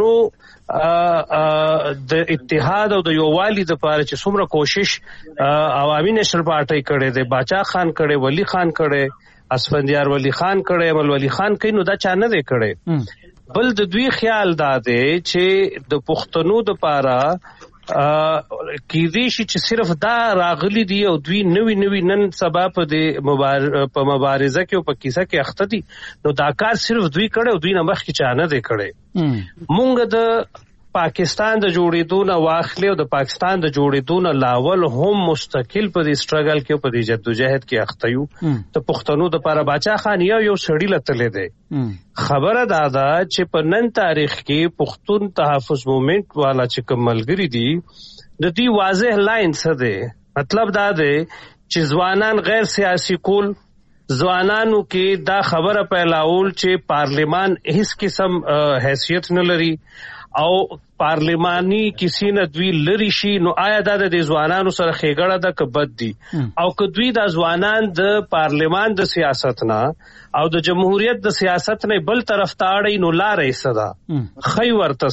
پښتنو د اتحاد او د یووالي د لپاره چې څومره کوشش عوامي نشر پارټي کړي دی باچا خان کړي ولی خان کړي اسفندیار ولی خان کړي مل ولی خان کړي نو دا چا نه دی کړي. بل د دوی خیال دا دی چې د پښتنو د پاره کیدی شي چې صرف دا راغلي دي او دوی نوی نوی نن سبا په د په مبارزه کې او په کیسه کې اخته دي نو دا کار صرف دوی کړي او دوی نه مخکې چا نه دی کړي. مونږ د پاکستان د جوړېدو نه واخلې او د پاکستان د جوړېدو نه لاول هم مستقل په دې سټرګل کې او په دې جدوجہد کې اخته یو. ته پښتنو د پاره باچا خان یو یو سړی لتلې دی. خبره دا ده چې په نن تاریخ کې پښتون تحفظ موومېنټ والا چې کوم ملګری دي د دې واضح لاین څه دی. مطلب دا دی چې ځوانان غیر سیاسي کول ځوانانو کې دا خبره پیلاول چې پارلیمان هیڅ قسم حیثیت نه لري او پارلیمانی کسی نه دوی لری شي نو آیا دا د ځوانانو سره خېګړه ده که بد دي او که دوی د ځوانان د پارلیمان د سیاست نه او د جمهوریت د سیاست نه بل طرف ته اړي نو لارې صدا خی ورته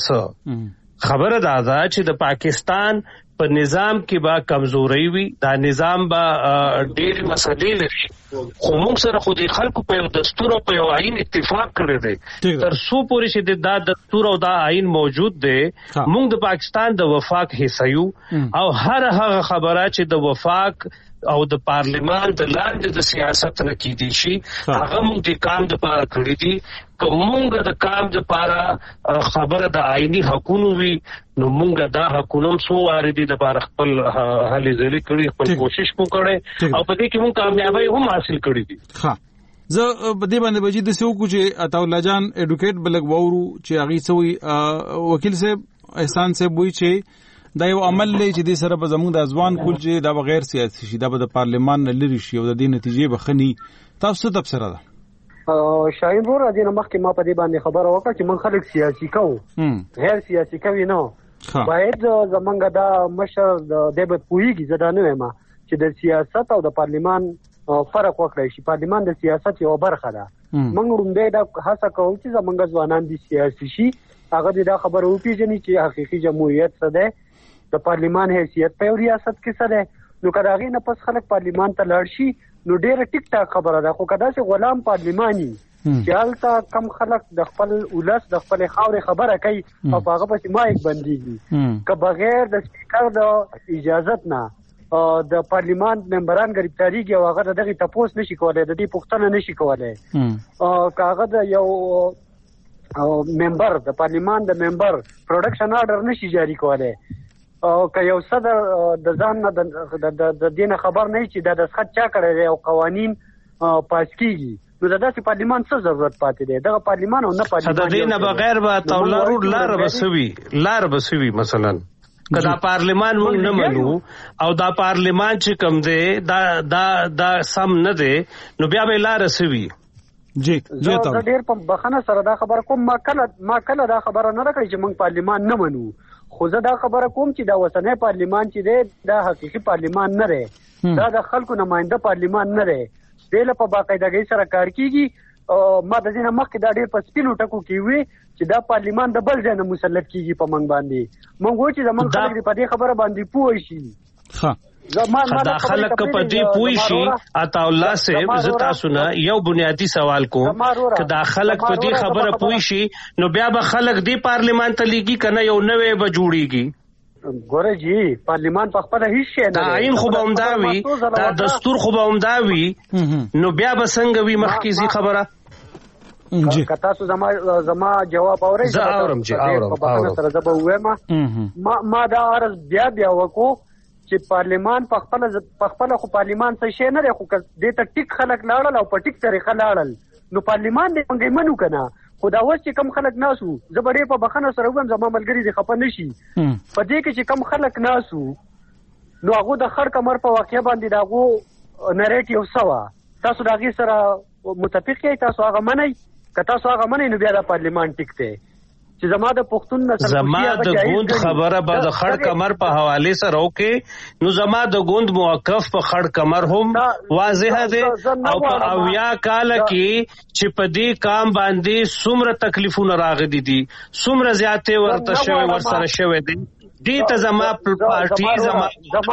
څه خبره دا ده چې د پاکستان په نظام کې با کمزوري وي دا نظام با ډېر مسلې لري خو موږ سره خو د خلکو په یو دستور او په یو آئین اتفاق کړی دی تر څو پورې چې دا دستور او دا آئین موجود دی موږ د پاکستان د وفاق حصه یو او هر هغه خبره چې د وفاق او د پارلیمان د لاندې د سیاست نه کیدی شي هغه موږ د کام د پاره کړی دي که موږ د کام د پاره خبره د آئینی حقوقو وي نو موږ دا حقوقو سو واردی د پاره خپل هلي ځلې کړی خپل کوشش وکړي او په دې کې موږ کامیابی هم حاصل کړی دي. ها زه په دې باندې بجې د سو کو چې عطا الله جان اډوکیټ بلګ وورو چې هغه سوی وکیل صاحب احسان صاحب وایي چې دا یو عمل لري چې د سره په زموږ د ځوان کول چې دا بغیر سیاسي شي دا به د پارلیمان نه لري شي او د دې نتیجې بخني تاسو ته تبصره ده. شاهین ور راځي نو مخکې ما په دې باندې خبره وکړه چې من خلک سیاسي کوو غیر سیاسي کوي نه باید زمونږ دا مشر د دې په پویږي زدا نه وایم چې د سیاست او د پارلیمان فرق وکړي شي. پارلیمان د سیاست یو برخه ده. موږ رومبه دا هڅه کوو چې زمونږ ځوانان دي سیاسي شي هغه دا خبره وپیژني چې حقيقي جمهوریت څه ده د پارلیمان حیثیت په ریاست کې څه ده نو کداغې نه پس خلک پارلیمان ته لاړ شي نو ډېر ټیک ټاک خبره ده. خو کدا چې غلام پارلیماني چې هلته کم خلک د خپل ولس د خپل خاورې خبره کوي او هغه پسې مایک بنديږي که بغیر د سپیکر د اجازت نه د پارلیمان ممبران گرفتاریږي او هغه دغه تپوس نشي کولای د دې پوښتنه نشي کولای کاغه د یو ممبر د پارلیمان د ممبر پروډکشن آرډر نشي جاری کولای او که یو صدر د ځان نه د دینه خبر نه چې د دسخط چا کړی دی او قوانین پاس کیږي نو د داسې پارلیمان څه ضرورت پاتې دی. دغه پارلیمان او نه پارلیمان د دې نه بغیر به تولر لار بسوي لار بسوي مثلا کدا پارلیمان مونږ نه منو او دا پارلیمان چې کوم دی دا دا دا سم نه دی نو بیا به لار سوي. جی جی ته ډېر په بخنه سره دا خبر کوم ما کله ما کله دا خبره نه راکړي چې موږ پارلیمان نه منو خو زه دا خبره کوم چې دا وسنۍ پارلیمان چې دی دا حقيقي پارلیمان نه دی دا د خلکو نماینده پارلیمان نه دی دله په باقاعدګۍ سره کار کیږي ما د دې مخکې دا ډېر په سپینو ټکو کې وي چې دا پارلیمان د بل ځای نه مسلط کیږي په منګ باندې موږ وایو چې زمونږ خلک په دې خبره باندې پوه شي. ها دا خلک په دې پوه شي عطا الله صاحب زه تاسو نه یو بنیادی سوال کوم چې دا خلک په دې خبره پوه شي نو بیا به خلک دې پارلیمان ته لیږي کنه یو نوې به جوړیږي. ګوره جی پارلیمان په خپل هیڅ شي نه دا عین خو به همداوي دا دستور خو به همداوي نو بیا به څنګه وي مخکې خبره که تاسو زما زما جواب اورئ زه اورم چې اورم په سره زه به وایم ما ما دا عرض بیا بیا وکړو چې پارلیمان په خپل په خپل خو پارلیمان څه شي نه خو دې ته ټیک خلک لاړل او په ټیک طریقه لاړل نو پارلیمان دې څنګه منو کنه خو دا اوس چې کم خلک ناسو زه به په بخنه سره وګم زما ملګری دې خپه نشي په دې کې چې کم خلک ناسو نو هغه د خړ کمر په واقعیا باندې داغو نریټیو سوا تاسو دا غي سره متفق یې تاسو هغه منئ که تاسو هغه منئ نو بیا د پارلیمان ټیک ته چې زما د پښتون نسل زما د ګوند خبره به د خړ کمر په حواله سره وکي نو زما د ګوند موقف په خړ کمر هم واضح ده او په اویا کال کې چې په دې کام باندې څومره تکلیفونه راغلي دي څومره زیاتې ورته شوی ور سره شوی دي دې ته زما پارټي زما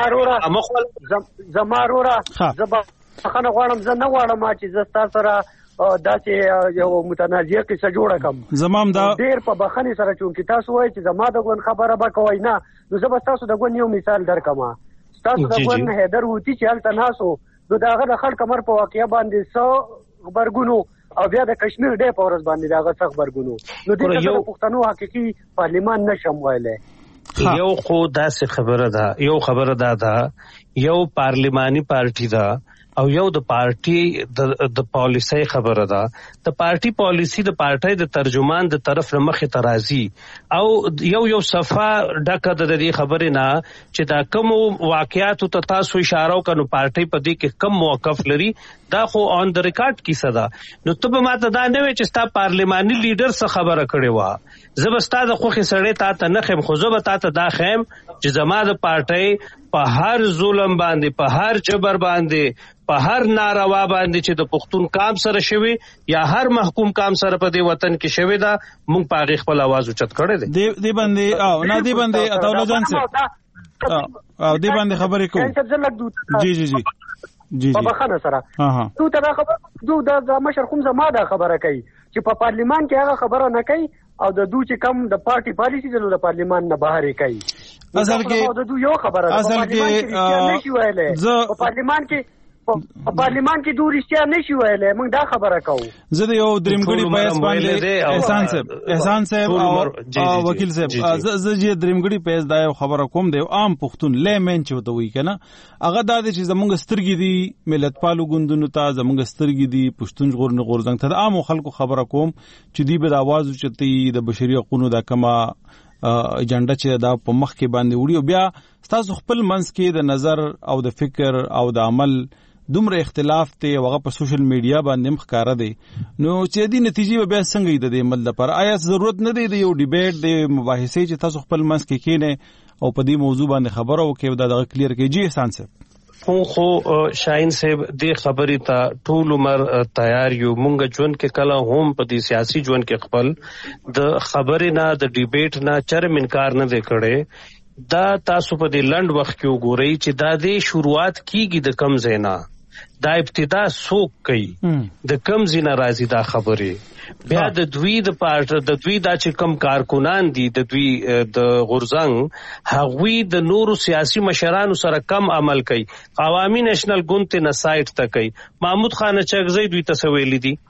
زمارورا زمارورا زما خنه غواړم زه نه غواړم چې زه تاسو سره داسې یو متنازعه قصه جوړه کم زمام دا ډیر په بخنه سره چون کې تاسو وایي چې زما د ګون خبره به کوي نه نو زه به تاسو د ګون یو مثال درکم تاسو د ګون هیدر وتی چې هلته ناسو نو داغه د خړ کمر په واقعیا باندې څو خبرګونو او بیا د کشمیر ډې په ورځ باندې داغه څو خبرګونو نو دې ته پښتنو حقيقي پارلیمان نشم وایله یو خو داسې خبره ده یو خبره ده ده یو پارلیماني پارټي ده او یو د پارټي د د پالیسي خبره ده د پارټي پالیسي د پارټي د ترجمان د طرف مخه ترازی او یو یو صفه ډکه د دې خبره نه چې دا کوم واقعیات ته تاسو اشاره وکړو پارټي په دې کې کم موقف لري دا خو اون د ریکارډ کیسه ده نو ته به ماته دا نه وي چې ستا پارلیماني لیډر څه خبره کړې و زه به ستا د خوخي سړی تا ته نه خیم خو زه به تا ته دا خیم چې زما د پارټي په هر ظلم باندې په هر جبر باندې په هر ناروا باندې چې د پښتون کام سره شوی یا هر محکوم کام سره په دې وطن کې شوی دا مونږ په هغه خپل आवाज اوچت کړی دی دی باندې او نه دی باندې اتاوله جان سه او دی باندې خبرې کوو جی جی جی جی په بخنه سره تو ته خبر دو د مشر کوم زما دا خبره کوي چې په پارلیمان کې هغه خبره نه کوي او د دوی چې کم د پارټي پالیسي د پارلیمان نه بهر کوي اصل کې د دوی یو خبره اصل کې نشي ویلې په پارلیمان کې په پارلیمان کې دوی رښتیا نشي ویلې موږ دا خبره کوو زه د یو دریمګړي پیس باندې احسان صاحب احسان صاحب او وکیل صاحب زه چې دریمګړي پیس دا یو خبره کوم دی عام پښتون لیمن چې وته وی کنه هغه دا چې زمونږ سترګې دي ملت پالو ګوندونو ته زمونږ سترګې دي پښتون غورن غورځنګ ته عام خلکو خبره کوم چې دی به د आवाज چتي د بشري حقوقو د کما ایجنډا چې دا په مخ کې باندې وړي بیا تاسو خپل منځ کې د نظر او د فکر او د عمل دومره اختلاف ته وغه په سوشل میډیا باندې مخکاره دي نو چې دې نتیجې به څنګه د عمل لپاره آیا ضرورت نه دی د یو ډیبیټ د مباحثې چې تاسو خپل منځ کې کینې او په دې موضوع باندې خبرو وکړو دا د کلیر کې جی احسان صاحب خو خو شاهین صاحب دې خبرې ته ټول عمر تیار یو مونږ ژوند کې کله هم په دې سیاسي ژوند کې خپل د خبرې نه د ډیبیټ نه چرم انکار نه وکړي دا تاسو په دې لند وخت کې وګورئ چې دا د شروعات کیږي د کم زینا دا ابتدا سوق کوي د کم زینا راځي دا خبره بیا د دوی د پارټ د دوی دا چې کم کارکونان دي د دوی د غورځنګ هغوی د نورو سیاسي مشرانو سره کم عمل کوي عوامي نېشنل ګوند ته نسایت تا کوي محمود خان چغزی دوی تسویل دي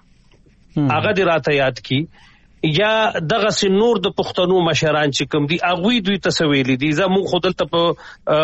هغه د راته یاد کی یا دغه سن نور د پښتنو مشران چې کوم دي اغوی دوی تسویل دي زمو خودلته په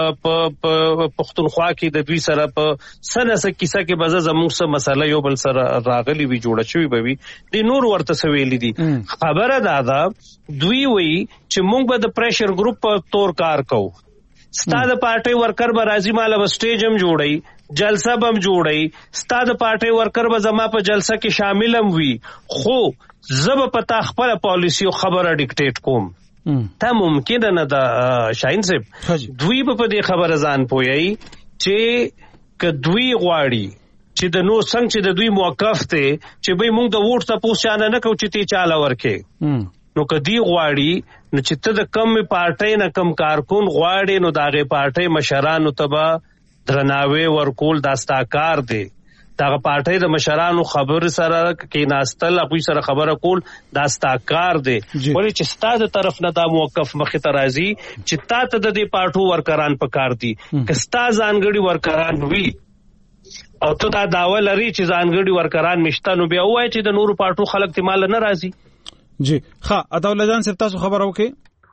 په پښتونخوا کې د دوی سره په سنه سره کیسه کې بزه زمو سره مسله یو بل سره راغلی وی جوړه شوی به وي د نور ورته سویل دي خبره ده دا دوی وی چې مونږ به د پریشر ګروپ په تور کار کوو ستاده پارټي ورکر به راځي مال به سټیج هم جوړي جلسه بم جوړي ستاده پارټي ورکر به زما په جلسه کې شامل هم وي خو زب پتا خپل پالیسی او خبره ډیکټیټ کوم ته ممکن نه دا شاهین صاحب دوی په دې خبره ځان پوي چې ک دوی غواړي چې د نو څنګه چې د دوی موقف ته چې به موږ د ووټ ته پوښتنه نه کوو چې تی چاله ورکې نو کدی غواړي نو چې ته د کم پارټي نه کم کارکون غواړي نو داغه پارټي مشرانو تبا درناوي ورکول داستا کار دی داغه پارټي د مشرانو خبر سره کې ناستل اپوی سره خبره کول داستا کار دی ولی چې ستاسو طرف نه دا موقف مخه ترازی چې تاسو د دې پارټو ورکران پکار دي که ستاسو ځانګړي ورکران وي او ته دا داوا لري چې ځانګړي ورکران مشته، نو بیا وایي چې د نورو پارټو خلک ته مال نه راځي. جی ښه عطا الله جان صاحب تاسو خبر اوکي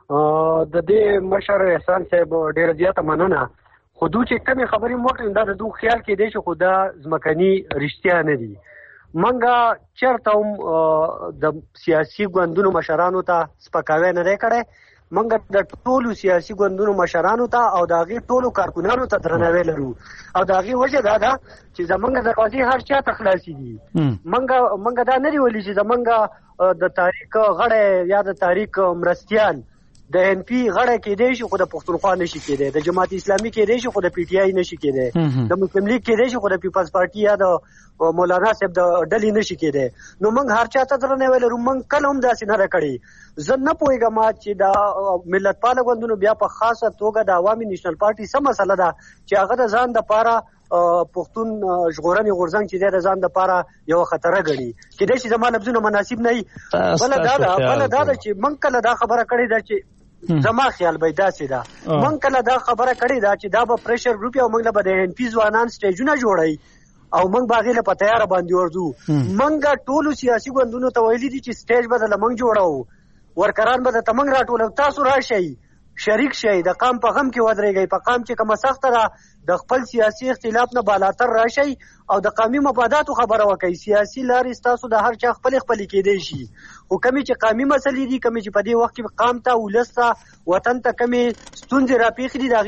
د دې مشر احسان صاحب ډیر زیاته مننه. خو دوی چې کومې خبرې موکړي دا د دوی خیال کې دی چې خو دا ځمکني رښتیا نه دي. منګه چېرته هم د سیاسي ګوندونو مشرانو ته سپکاوی نه دی کړی. منګه د ټولو سیاسي ګوندونو مشرانو ته او د هغې ټولو کارکونانو ته درناوی لرو او د هغې وجه دا ده چې زمونږ دروازې هر چا ته خلاصې دي. منګه منګه دا نه دي ویلي چې زمونږ د تاریخ غړی یا د تاریخ مرستیال د ان پی غړی کېدی شي خو د پښتونخوا نشي کېدی، د جماعت اسلامي کېدی شي خو د پی ټي آی نشي کېدی، د مسلم لیگ کېدی شي خو د پیپلز پارټي یا د مولانا صاحب د ډلې نشي کېدی. نو موږ هر چا ته درناوی لرو. موږ کله هم داسې نه ده کړې. زه نه پوهېږم چې د ملت پاله ګوندونو بیا په خاصه توګه د عوامي نیشنل پارټي څه مسله ده چې هغه د ځان دپاره پښتون ژغورنې غورځنګ چې دی د ځان دپاره یوه خطره ګڼي. کېدای شي زما لفظونه مناسب نه وي. بله دا ده بله دا ده چې موږ کله دا خبره کړې ده چې زما خیال به داسې ده موږ کله دا خبره کړې ده چې دا به پریشر ګروپ او موږ له به د ان پي ځوانان سټیجونه جوړوي او موږ به هغې له په تیاره باندې ورځو. موږ ټولو سیاسي ګوندونو ته ویلي دي چې سټیج به درله موږ جوړوو، ورکران به درته موږ راټولو، تاسو راشئ شریک شئ، د قام په غم کې ودرېږئ. په قام چې کومه سخته ده د خپل سیاسي اختلاف نه بالاتر راشئ او د قومي مفاداتو خبره وکړئ. سیاسي لارې ستاسو د هر چا خپلې خپلې کېدی شي، خو کمې چې قومي مسلې دي، کمې چې په دې وخت کې قام ته ولس ته وطن ته کمې ستونزې راپېښې دي د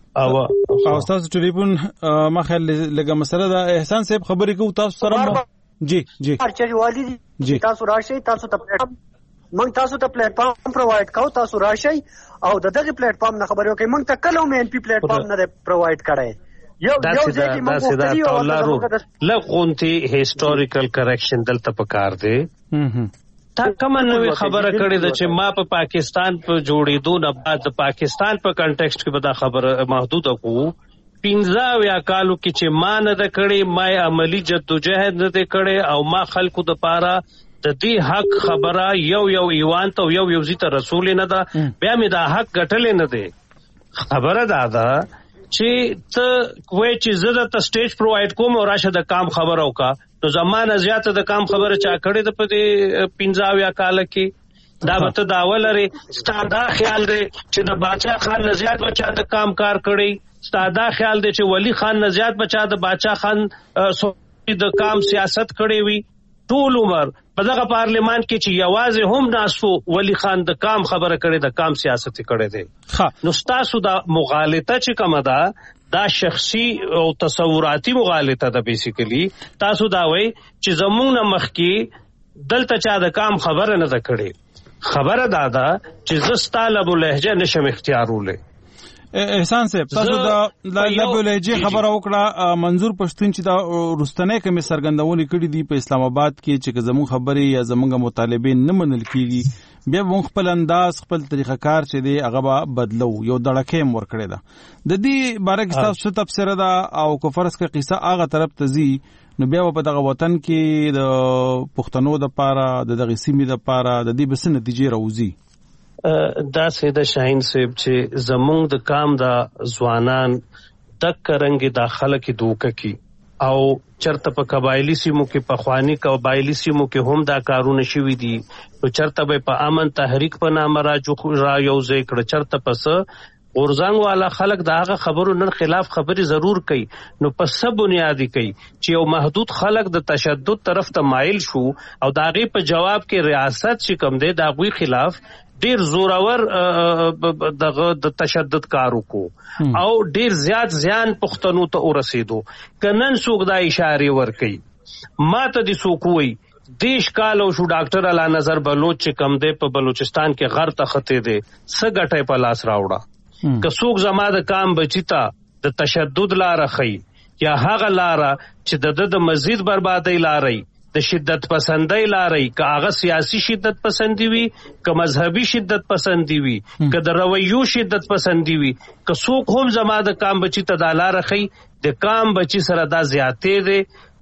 هغې او ستاسو ټلیفون ما خیال لږه مسله ده. احسان صاحب خبرې کوو تاسو سره. جی جی چرچوالي دي تاسو راشئ، تاسو ته موږ تاسو ته پلیټ فارم پرووایډ کوو، تاسو راشئ او د دغه پلیټ فارم نه خبرې وکړئ. موږ ته کله هم ان پی پلیټ فارم نه دی پرووایډ کړی. یو یو ځای کې موږ وکړي او لږ غونډې هیسټوریکل کریکشن دلته پکار دی. تا کومه نوې خبره کړې ده چې ما په پاکستان په جوړېدو نه بعد د پاکستان په کنټیکسټ کې به دا خبره محدوده کوو. پنځه اویا کالو کې چې ما نه ده کړې، ما عملي جدوجهد نه دی کړی او ما خلکو دپاره د دې حق خبره یو یو ایوان ته یو یو ځای ته رسولې نه ده، بیا مې دا حق ګټلې نه دی. خبره دا ده چې ته وایې چې زه درته سټیج پرووایډ کوم او راشه د کام خبره وکړه، نو زما نه زیاته د کام خبره چا کړې ده په دې پنځه اویا کاله کې؟ دا به ته دعوه لرې. ستا دا خیال دی چې د باچا خان نه زیات به چا د کام کار کړی؟ ستا دا خیال دی چې ولی خان نه زیات به چا د باچا خان د کام سیاست کړی وي؟ ټول عمر په دغه پارلیمان کې چې یوازې هم ناسو ولی خان د کام خبره کړې د کام سیاست کړی دی. نو ستاسو دا مغالطه چې کومه ده دا شخصي او تصوراتي مغالطه ده. بیسیکلی تاسو دا وایي چې زمونږ نه مخکې دلته چا د کام خبره نه ده کړې. خبره دا ده چې زه ستا لب لهجه نشم اختیارولی. احسان صاحب تاسو د لب لهجې خبره وکړه. منظور پښتون چې دا رستنې کومې څرګندونې کړې دي په اسلام آباد کې چې زموږ خبرې یا زموږ مطالبې نه منل کېږي، بیا موږ خپل انداز خپل طریقه کار چې دی هغه به بدلو. یو دړکې هم ورکړې ده. د دې باره کې تاسو څه تبصره ده او که فرض کړه قصه هغه طرف ته ځي نو بیا په دغه وطن کې د پښتنو دپاره د دغې سیمې دپاره د دې به څه نتیجې راوځي؟ دا سیده شاهین صاحب چې زمونږ د کام دا ځوانان دک رنګ دا خلک دوکه کی او چرته په قبایلی سیمو کې پخوانی قبایلی سیمو کې هم دا کارونه شوي دي، نو چرته به په امن تحریک په نامه را را یوځای کړه، چرته پس غورځنګ والا خلک د هغه خبرو نن خلاف خبرې ضرور کوي. نو په څه بنیادي کوي چې یو محدود خلک د تشدد طرف ته مایل شو او د هغې په جواب کې ریاست چې کوم دی د هغوی خلاف ډیر زورور دغه د تشدد کار وکړو او ډیر زیات زیان پښتنو ته ورسېدو. که نن څوک دا اشارې ورکوي ما ته دې څوک وایي دیش کال شو ډاکټر علا نظر بلوچ چې کم دی په بلوچستان کې غر ته خطې دی څه ګټی په لاس راوړه؟ که څوک زما د کام بچی ته د تشدد لاره ښیي یا هغه لاره چې د ده د مزید بربادۍ لارئ د شدت پسندۍ لارئ، که هغه سیاسي شدت پسندي وي که مذهبي شدت پسندي وي که د رویو شدت پسندي وي، که څوک هم زما د کام بچی ته دا لاره ښیي د کام بچی سره دا زیاتې دی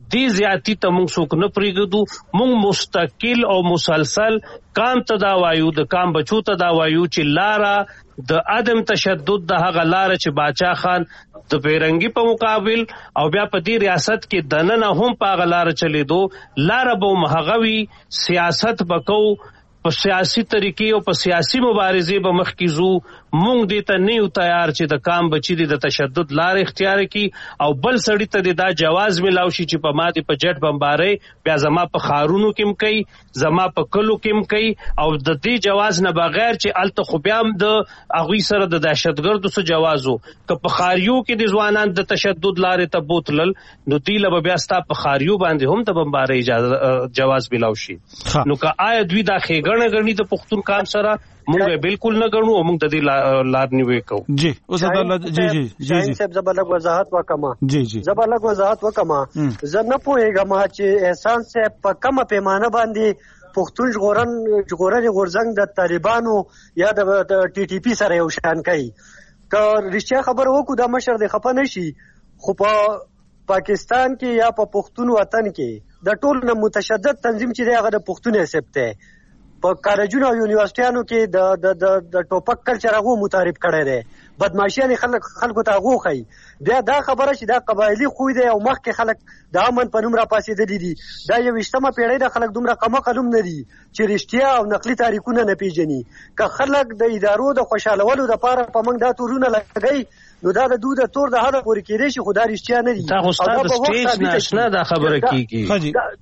دې زیاتی ته موږ څوک نه پرېږدو. موږ مستقل او مسلسل کام ته دا وایو، د کام بچو ته دا وایو چې لاره د عدم تشدد د هغه لاره چې باچا خان د پیرنګي په مقابل او بیا په دې ریاست کې دننه هم په هغه لاره چلیدو، لاره به مهغوي سیاست بکو په سیاسي طریقې او په سیاسي مبارزې به مخکې ځو. مونږ دې ته نه یو تیار چې د کام بچي دې د تشدد لارې اختیار کړي او بل سړي ته دې دا جواز ملاو شي چې په ما دې په جټ بمبارۍ بیا زما په ښارونو کې هم کوي، زما په کلو کې هم کوي، او د دې جواز نه بغیر چې هلته خو بیا هم د هغوی سره د دهشتګردو څه جواز و. که په ښاریو کې د ځوانان د تشدد لارې ته بوتلل نو دوی له به بیا ستا په ښاریو باندې هم د بمبارۍ جواز ملاو شي. نو که آیا دوی دا ښېګڼه ګڼي د پښتون کام سره، موږ بالکل نه ګڼو او موږ د دې لار نیوي کوو. جی اوس عدالت جی جی جی صاحب زبر لګ وضاحت وکما جی جی زبر لګ وضاحت وکما زه نه پوهیږم چې احسان صاحب په کومه پیمانه باندې پښتون ژغورن ژغورن غورځنګ د طالبانو یا د ټي ټي پی سره یو شان کوي. که رښتیا خبر وکړو دا مشر د خپه نشي، خو په پاکستان کې یا په پښتون وطن کې د ټول نه متشدد تنظیم چې دی هغه د پښتون حساب ته په کالجونو او یونیورسيټیانو کې د د د د ټوپک کلچر هغه متعارف کړی دی، بدمعشیان خلک خلکو ته هغه خي. بیا دا خبره چې دا قبایلی خوی دی او مخکې خلک د امن په نوم را پاسېدلي دي، دا یو ویشتمه پیړۍ د خلک دومره کمه قلم نه دي چې رښتیا او نقلي تاریخونه نه پیژني. که خلک د ادارو د خوشحالولو دپاره په موږ دا تورونه لګوي نو دا د دوی د تور د هدف پورې کېدی شي، خو دا رښتیا نه دي. دا خو ستا د سټیج نه اشنا دا خبره کېږي.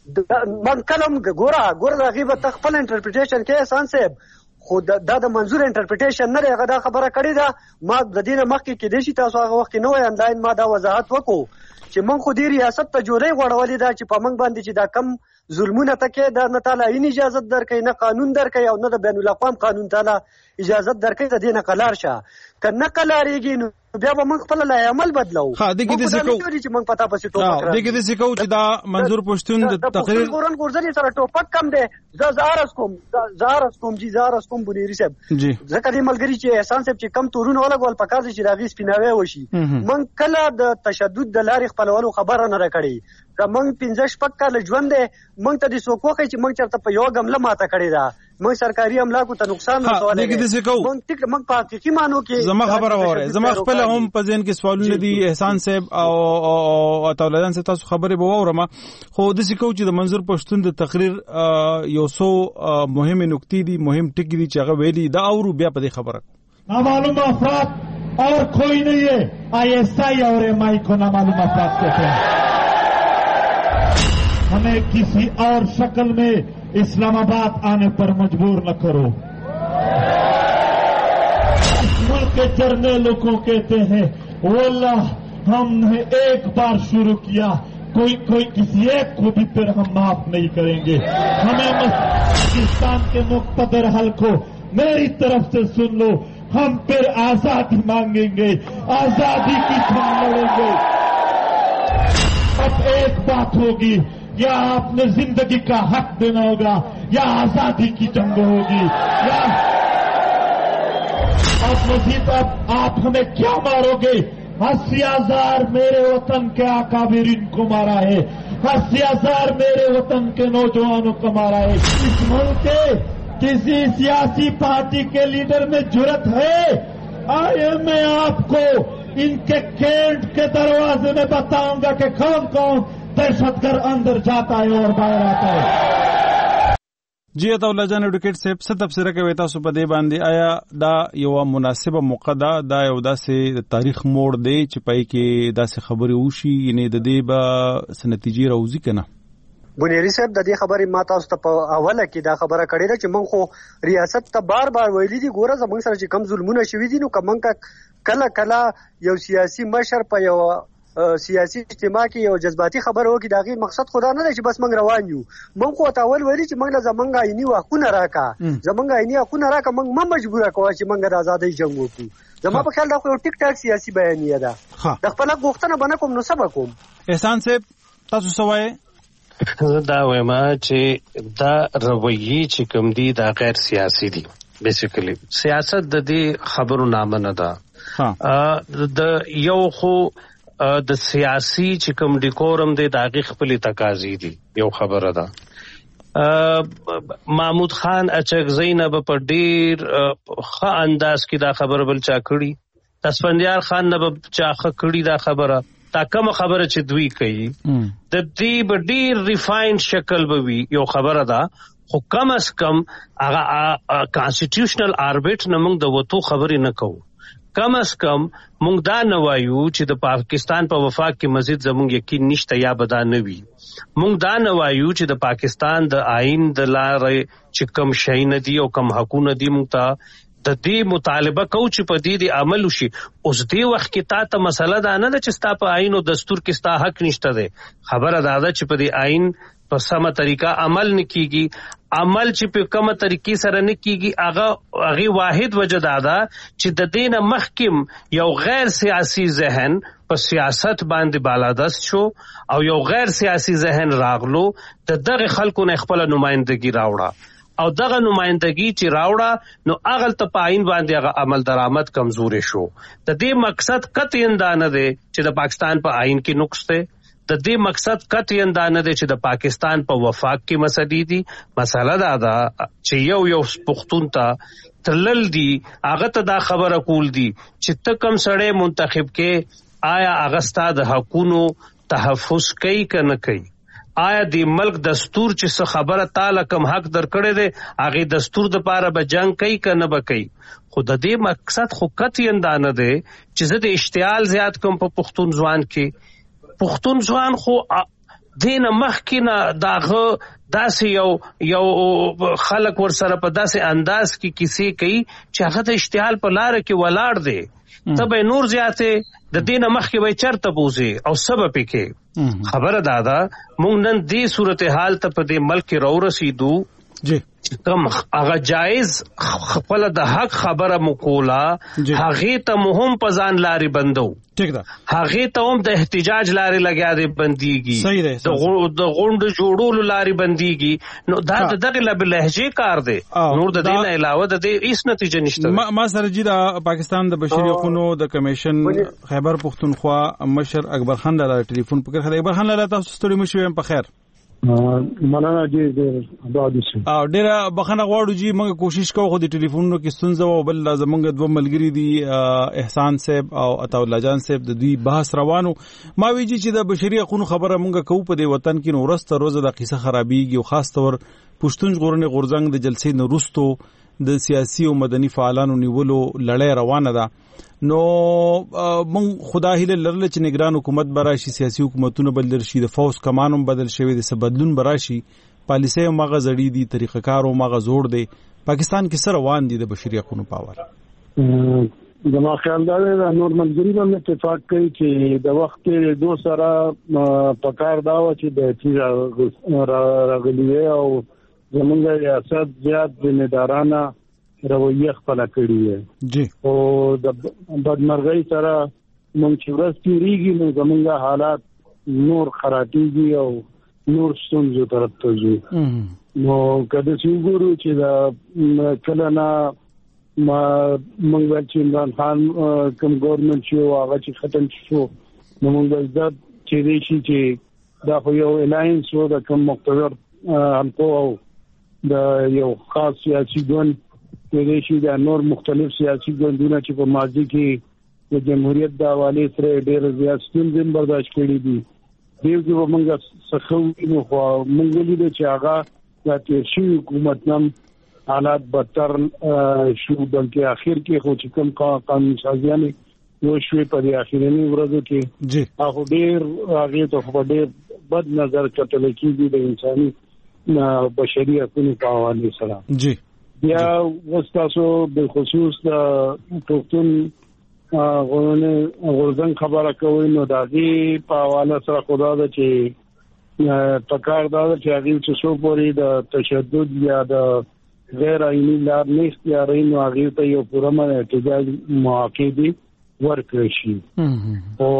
من کلم ګوره ګوره د هغې به ته خپل انټرپریټیشن کې احسان صاحب، خو دا د منظور انټرپریټیشن نه دی، هغه دا خبره کړې ده. ما د دې نه مخکې کېدی شي تاسو هغه وخت کې نه وای انلاین ما دا وضاحت وکړو چې موږ خو دې ریاست ته جوړۍ غوړولې ده چې په موږ باندې چې دا کم ظلمونه تکې دا نه تعالی این اجازت درکوي، نه قانون درکوي او نه د بین الاقوام قانون تعالی اجازت درکوي د دې نه قلار شه. که نه قلاریږي نو بیا به موږ خپل لای عمل بدلو. ها دغه د څه کوو چې موږ پتا پسې ټوپک را دغه د څه کوو چې دا منظور پښتون د تقریر ګورن ګورځنی سره ټوپک کم دی. ز زارس کوم زارس کوم جی زارس کوم بنيري صاحب جی ځکه دې ملګری چې احسان صاحب چې کم تورونه ولګول پکار دي چې راغی سپیناوي وشي. من کله د تشدد د لارې خپلولو خبره نه راکړي. که موږ پنځه شپږ کاله ژوند دی موږ ته دې څوک وښیي چې موږ چېرته په یوه ګمله ماته کړې ده، موږ سرکاري املاکو ته نقصان رسولی دی. موږ په حقیقي معنو کې زما خبره واورئ، زما خپله هم په ذهن کې سوالونه دي احسان صاحب او عطاالله صاحب، تاسو خبرې به واورم. خو داسې کوو چې د منظور پښتون د تقریر یو څو مهمې نکتې دي، مهم ټکي دي چې هغه ویلي دا اورو بیا په دې خبره. نامعلوم افراد اور کوئی نہیں ہے، آئی ایس آئی اور ایم آئی کو نامعلوم افراد کہتے ہیں. ہمیں کسی اور شکل میں اسلام آباد آنے پر مجبور نہ کرو. ملک کے جرنیلوں کو کہتے ہیں واللہ ہم نے ایک بار شروع کیا، کوئی کوئی کسی ایک کو بھی پھر ہم معاف نہیں کریں گے. ہمیں پاکستان کے مقتدر حل کو میری طرف سے سن لو، ہم پھر آزادی مانگیں گے، آزادی کی جنگ لڑیں گے. اب ایک بات ہوگی، یا آپ نے زندگی کا حق دینا ہوگا یا آزادی کی جنگ ہوگی. یا اب مزید اب آپ ہمیں کیا مارو گے؟ اسی ہزار میرے وطن کے اکابرین کو مارا ہے، اسی ہزار میرے وطن کے نوجوانوں کو مارا ہے. اس ملک کے کسی سیاسی پارٹی کے لیڈر میں جرأت ہے؟ آئے میں آپ کو ان کے کیمپ کے دروازے میں بتاؤں گا کہ کون کون دہشت گرد اندر جاتا ہے اور باہر آتا ہے. جی عطاالله جان ایڈوکیټ صاحب څه تفسیر کوي تاسو په دې باندې؟ آیا دا یو مناسبه موقع ده، دا یو داسې تاریخ موړ دی چې پای کې داسې خبرې وشي، یعنی د دې به څه نتیجې راوځي که نه؟ بنيري صاحب د دې خبرې ما تاسو ته په اوله کې دا خبره کړې ده چې موږ خو ریاست ته بار بار ویلي دي ګوره زموږ سره چې کم ظلمونه شوي دي نو که موږ کله کله یو سیاسي مشر په یو سیاسي اجتماع کې یو جذباتي خبره وکړي، د هغې مقصد خو دا نه دی چې بس موږ روان یو. موږ خو ورته اول ویلي چې موږ له زموږ آئیني حقونه راکړه، زموږ آئیني حقونه راکړه، موږ مه مجبوره کوه چې موږ د ازادۍ جنګ وکړو. زما په خیال دا خو یو ټیک ټاک سیاسي بیانیه ده، د خپل حق غوښتنه به نه کوم نو څه به کوم. احسان صاحب تاسو څه وایې؟ زه دا وایم چې دا رویې چې کوم دي دا غیر سیاسي دي. بیسیکلی سیاست د دې خبرو نامه نه ده. د یو خو د سیاسي چې کوم ډیکورم دی د هغې خپلې تقاضي دي. یو خبره ده محمود خان اچکزی نه به په ډېر ښه انداز کې دا خبره بل چا کړي، د اسفندیار خان نه به چا ښه کړي دا خبره. دا کومه خبره چې دوی کوي د دې به ډېر ریفاینډ شکل به وي. یو خبره ده خو کم از کم هغه کانسټیټیوشنل آربیټ نه موږ د وتو خبرې نه کوو. کم از کم موږ دا نه وایو چې د پاکستان په وفاق کې مزید زموږ یقین نشته یا به دا نه وي. موږ دا نه وایو چې د پاکستان د آئین د لارې چې کم شی نه دي او کم حقونه دي موږ ته د دې مطالبه کوو چې په دې د عمل وشي. اوس دې وخت کې تا ته مسله دا نه ده چې ستا په آئین او دستور کې ستا حق نشته دی. خبره دا ده چې په دې آئین په سمه طریقه عمل نه کیږي. عمل چې په کومه طریقې سره نه کیږي هغه هغه واحد وجه دا ده چې د دې نه مخکې یو غیر سیاسي ذهن په سیاست باندې بالادست شو او یو غیر سیاسي ذهن راغلو د دغه خلکو نه خپل نمائندګي راوړه او دغه نمائندګي چې راوړه نو هغه ته په آئین باندې هغه عمل درآمد کمزوري شو. د دې مقصد قطعاً دا نه دی چې د پاکستان په آئین کې نقص دی. د دې مقصد قطعاً دا نه دی چې د پاکستان په وفاق کې مسلې دي. مسله دا ده چې یو یو پښتون ته تلل دي هغه ته دا خبره کول دي چې ته کوم سړی منتخب کې آیا هغه ستا د حقونو تحفظ کوي که نه کوي. آیا د ملک دستور چې څه خبره تعالی کم حق در کړی دی هغې دستور د پاره به جنگ کوي که نه به کوي. خو د دې مقصد خو قطعاً دا نه دی چې زه د اشتعال زیات کوم په پښتون ځوان کې. پښتون ځوان خو دین مخکې نه داغه داسې یو یو خلک ورسره په داسې انداز کې کیسې کوي چې هغه د اشتعال په لاره کې ولاړ دی. ته به نور زیاتې د دین مخکې به چرته بوزي او سبب کې خبره دا ده موږ نن دې صورتحال ته په دې ملک کې راو رسیدو جی کم هغه جایز خپل د حق خبره مقوله هغه ته مهم پزان لاري بندو. ٹھیک ده هغه ته هم د احتجاج لاري لګیا دی بنديږي د غوند جوړولو لاري بنديږي. نو دا دغه لب لهجه کار دی نور د دین علاوه د دې هیڅ نتیجه نشته. ما سره جی د پاکستان د بشري حقوقو د کمیشن خیبر پختونخوا مشر اکبر خان لاله ټلیفون پکړ خدای اکبر خان لاله تاسو ستړي مشوم په خیر. مننه جی ډېر آباد شي او ډېر بخنه غواړو جی موږ کوشش کوو خو د ټلیفونونو کې ستونزه او بل زمونږ دوه ملګری دي احسان صاحب او عطا الله جان صاحب د دوی بحث روانو. ما ویجی چې د بشري حقوقو خبره موږ کوو په دې وطن کې نو ورسته روزه د قصه خرابېږي او خاص طور پښتون ژغورنې غورځنګ د جلسې نه وروستو د سیاسي او مدني فعالانو نیولو لړۍ روانه ده. نو مونږ خدا هیله لرله چې نگران حکومت براشي سیاسي حکومتونه بدل شي د فوز کمانوم بدل شوی د سبدلون براشي پالیسي مغه زړی دي طریقه کار او مغه زوړ دی. پاکستان کې سره روان دي د بشري حقوقو پاور. زما خیال دا دی نور منځري باندې اتفاق کوي چې د وخت کې دوه سره پکار دا و چې د تیر راغلي او زمونږ ریاست زیات ذمہدارانه رویه خپل کړی دی جی او د بدمرغۍ سره مونږ چې ورځ تیریږي نو زمونږ حالات نور خرابېږي او نور ستونزو طرف ته ځو. نو کله چې وګورو چې دا کله نه ما مونږ چې عمران خان کوم ګورنمنت شو هغه چې ختم شو نو مونږ د چې دی چې دا خو یو الاینس و د کوم مقتدر همکو او د یو خاص سیاسي ګوند کېدای شي د نور مختلف سیاسي ګوندونه چې په ماضي کې د جمهوریت د حوالې سره ډېر زیات ستونزې برداشت کړي دي. دیو کې موږ څخه نو خو موږ ولیدل چې هغه د تیر شوي حکومت نم حالات بدتر شو بلکې اخر کې خو چې کوم قانون سازیانې یو شوي په دې اخرني ورځو کې هغه ډېر هغې ته خو ډېر بد نظر کتل کېږي د انساني بشري حقوقو په حوالې سره. جی بیا وستاسو به خصوص د پښتون غورځنګ خبره کوي نو د دې په حواله سره خدا د چې پکار دا چې هغه چې څو پورې د تشدد یا د غیر آئینی لار نه اختیاري نو هغه ته یو پوره احتجاج معاقبي ورکړي شي او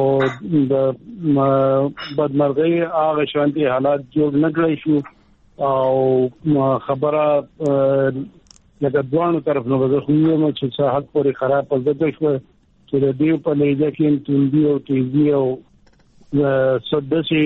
د بدمرغۍ هغه شانتي حالات جوړ نه کړی شو او خبره لکه دوانو طرف نو به خو یم چې صحت پورې خراب پزده شو چې د دې په لېجه کې توندي او تیزی او سدسي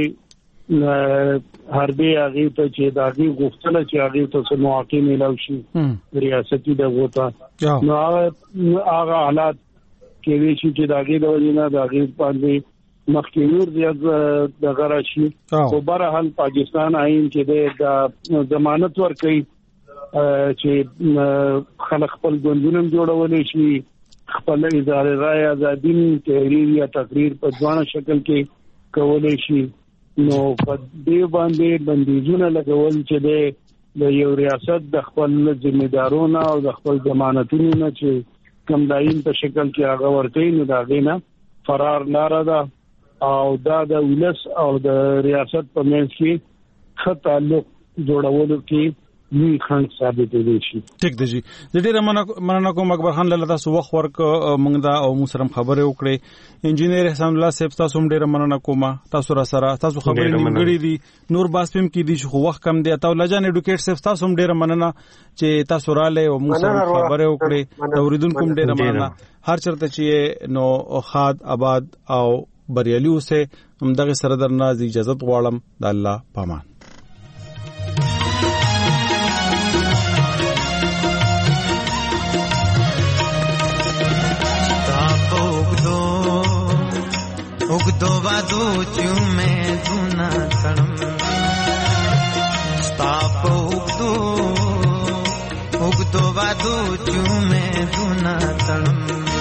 حربي هغه ته چې داغي غوښتنه چې هغه ته سمواقع ملو شي ریاستي دغه ته نو هغه حالات کې وی شي چې داغي د وجنه داغي باندې مخکې نور زیات دغه راشي خو بهرحال پاکستان آئین چې د ضمانت ورکړي چې خلک خپل ګوندونه جوړولې شي خپل اظهار رائے ازادي تحریر یا تقریر په ځوانه شکل کې کولې شي نو په دې باندې بندیزونه لګول چې د یو ریاست د خپل ځمېدارونو او د خپل ضمانتونو نه چې کوم دایم په شکل کې هغه ورته نه دا غینه فرار لاره ده او دا د ولس او د ریاست په منځ کې ښه تعلق جوړولو کې نوی خنډ ثابت دی شي. ټیک دی جی د ډیره مننه کوم اکبر خان لاله تاسو وخت ورک موږ دا او موږ سره خبرې وکړې انجینیر احسان الله صاحب تاسو هم ډیره مننه کوم تاسو را سره تاسو خبرې نیمګړې دي نور باسپم کې دي خو وخت کم دی تاسو لجان اډوکیټ صاحب تاسو هم ډیره مننه چې تاسو رااله او موږ سره خبرې وکړې اوریدونکو هم ډیره مننه هر چرته چې نو خاد آباد او بریالي اوسه هم دغه سره درنه اجازه غواړم د الله پامان. उगदो वादो चुमे दुना तणम स्ताप उगदो उगदो वादो चुमे दुना तणम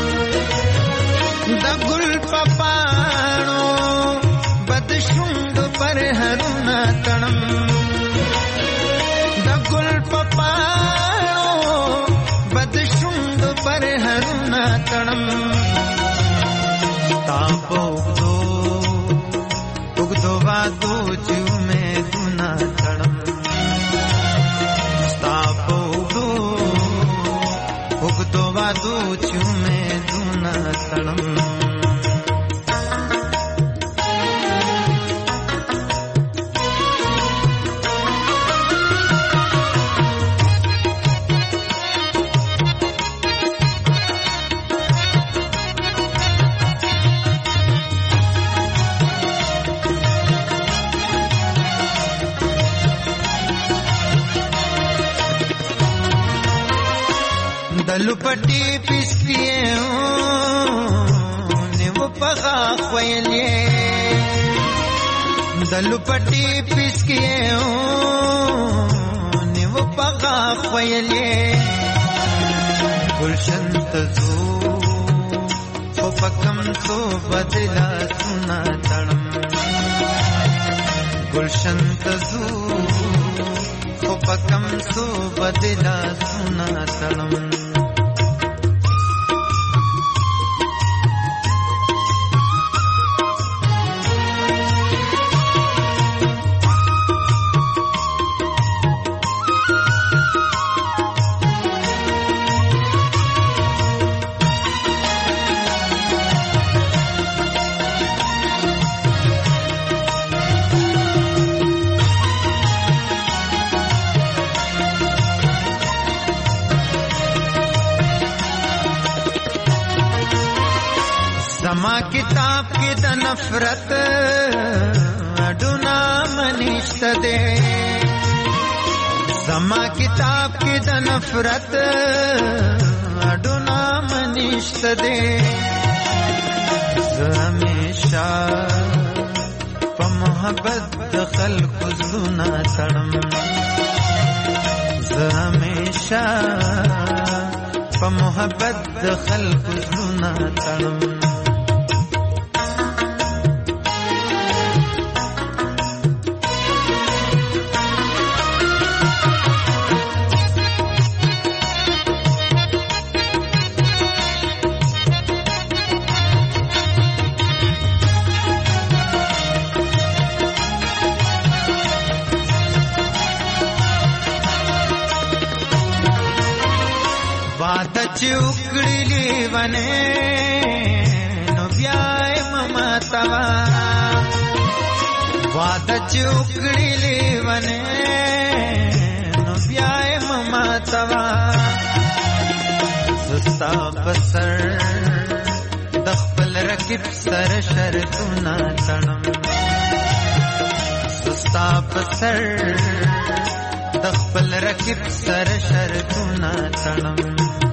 दगुल पपाणो बदशुंग पर हरुना तणम दगुल पपाणो बदशुंग पर हरुना तणम तापो उगदो वादो चुमे दुना तणम तापो उगदो वादो चुमे दुना तणम दलुपटी पिस्तिए ने वो पगा ख्वैले दलुपटी पिस्किए ने वो पगा ख्वैले गुलशन तजू ओ पकम तो बदला सुना तणम गुलशन तजू ओ पकम तो बदला सुना तणम समा किताब की द नफरत अडुना मनिष्ठ दे समा किताब की द नफरत अडुना मनिष्ठ दे हमेशा प मोहब्बत खल्क जुना तणम हमेशा प मोहब्बत खल्क जुना तणम उकड़िली वने नो व्याय ममतवा वाद उकड़िली वने नो व्याय ममतवा सुस्ता बसर दखपल रख رقیب سر شرطونه تړم ستا په سر د خپل رقیب سر شرطونه تړم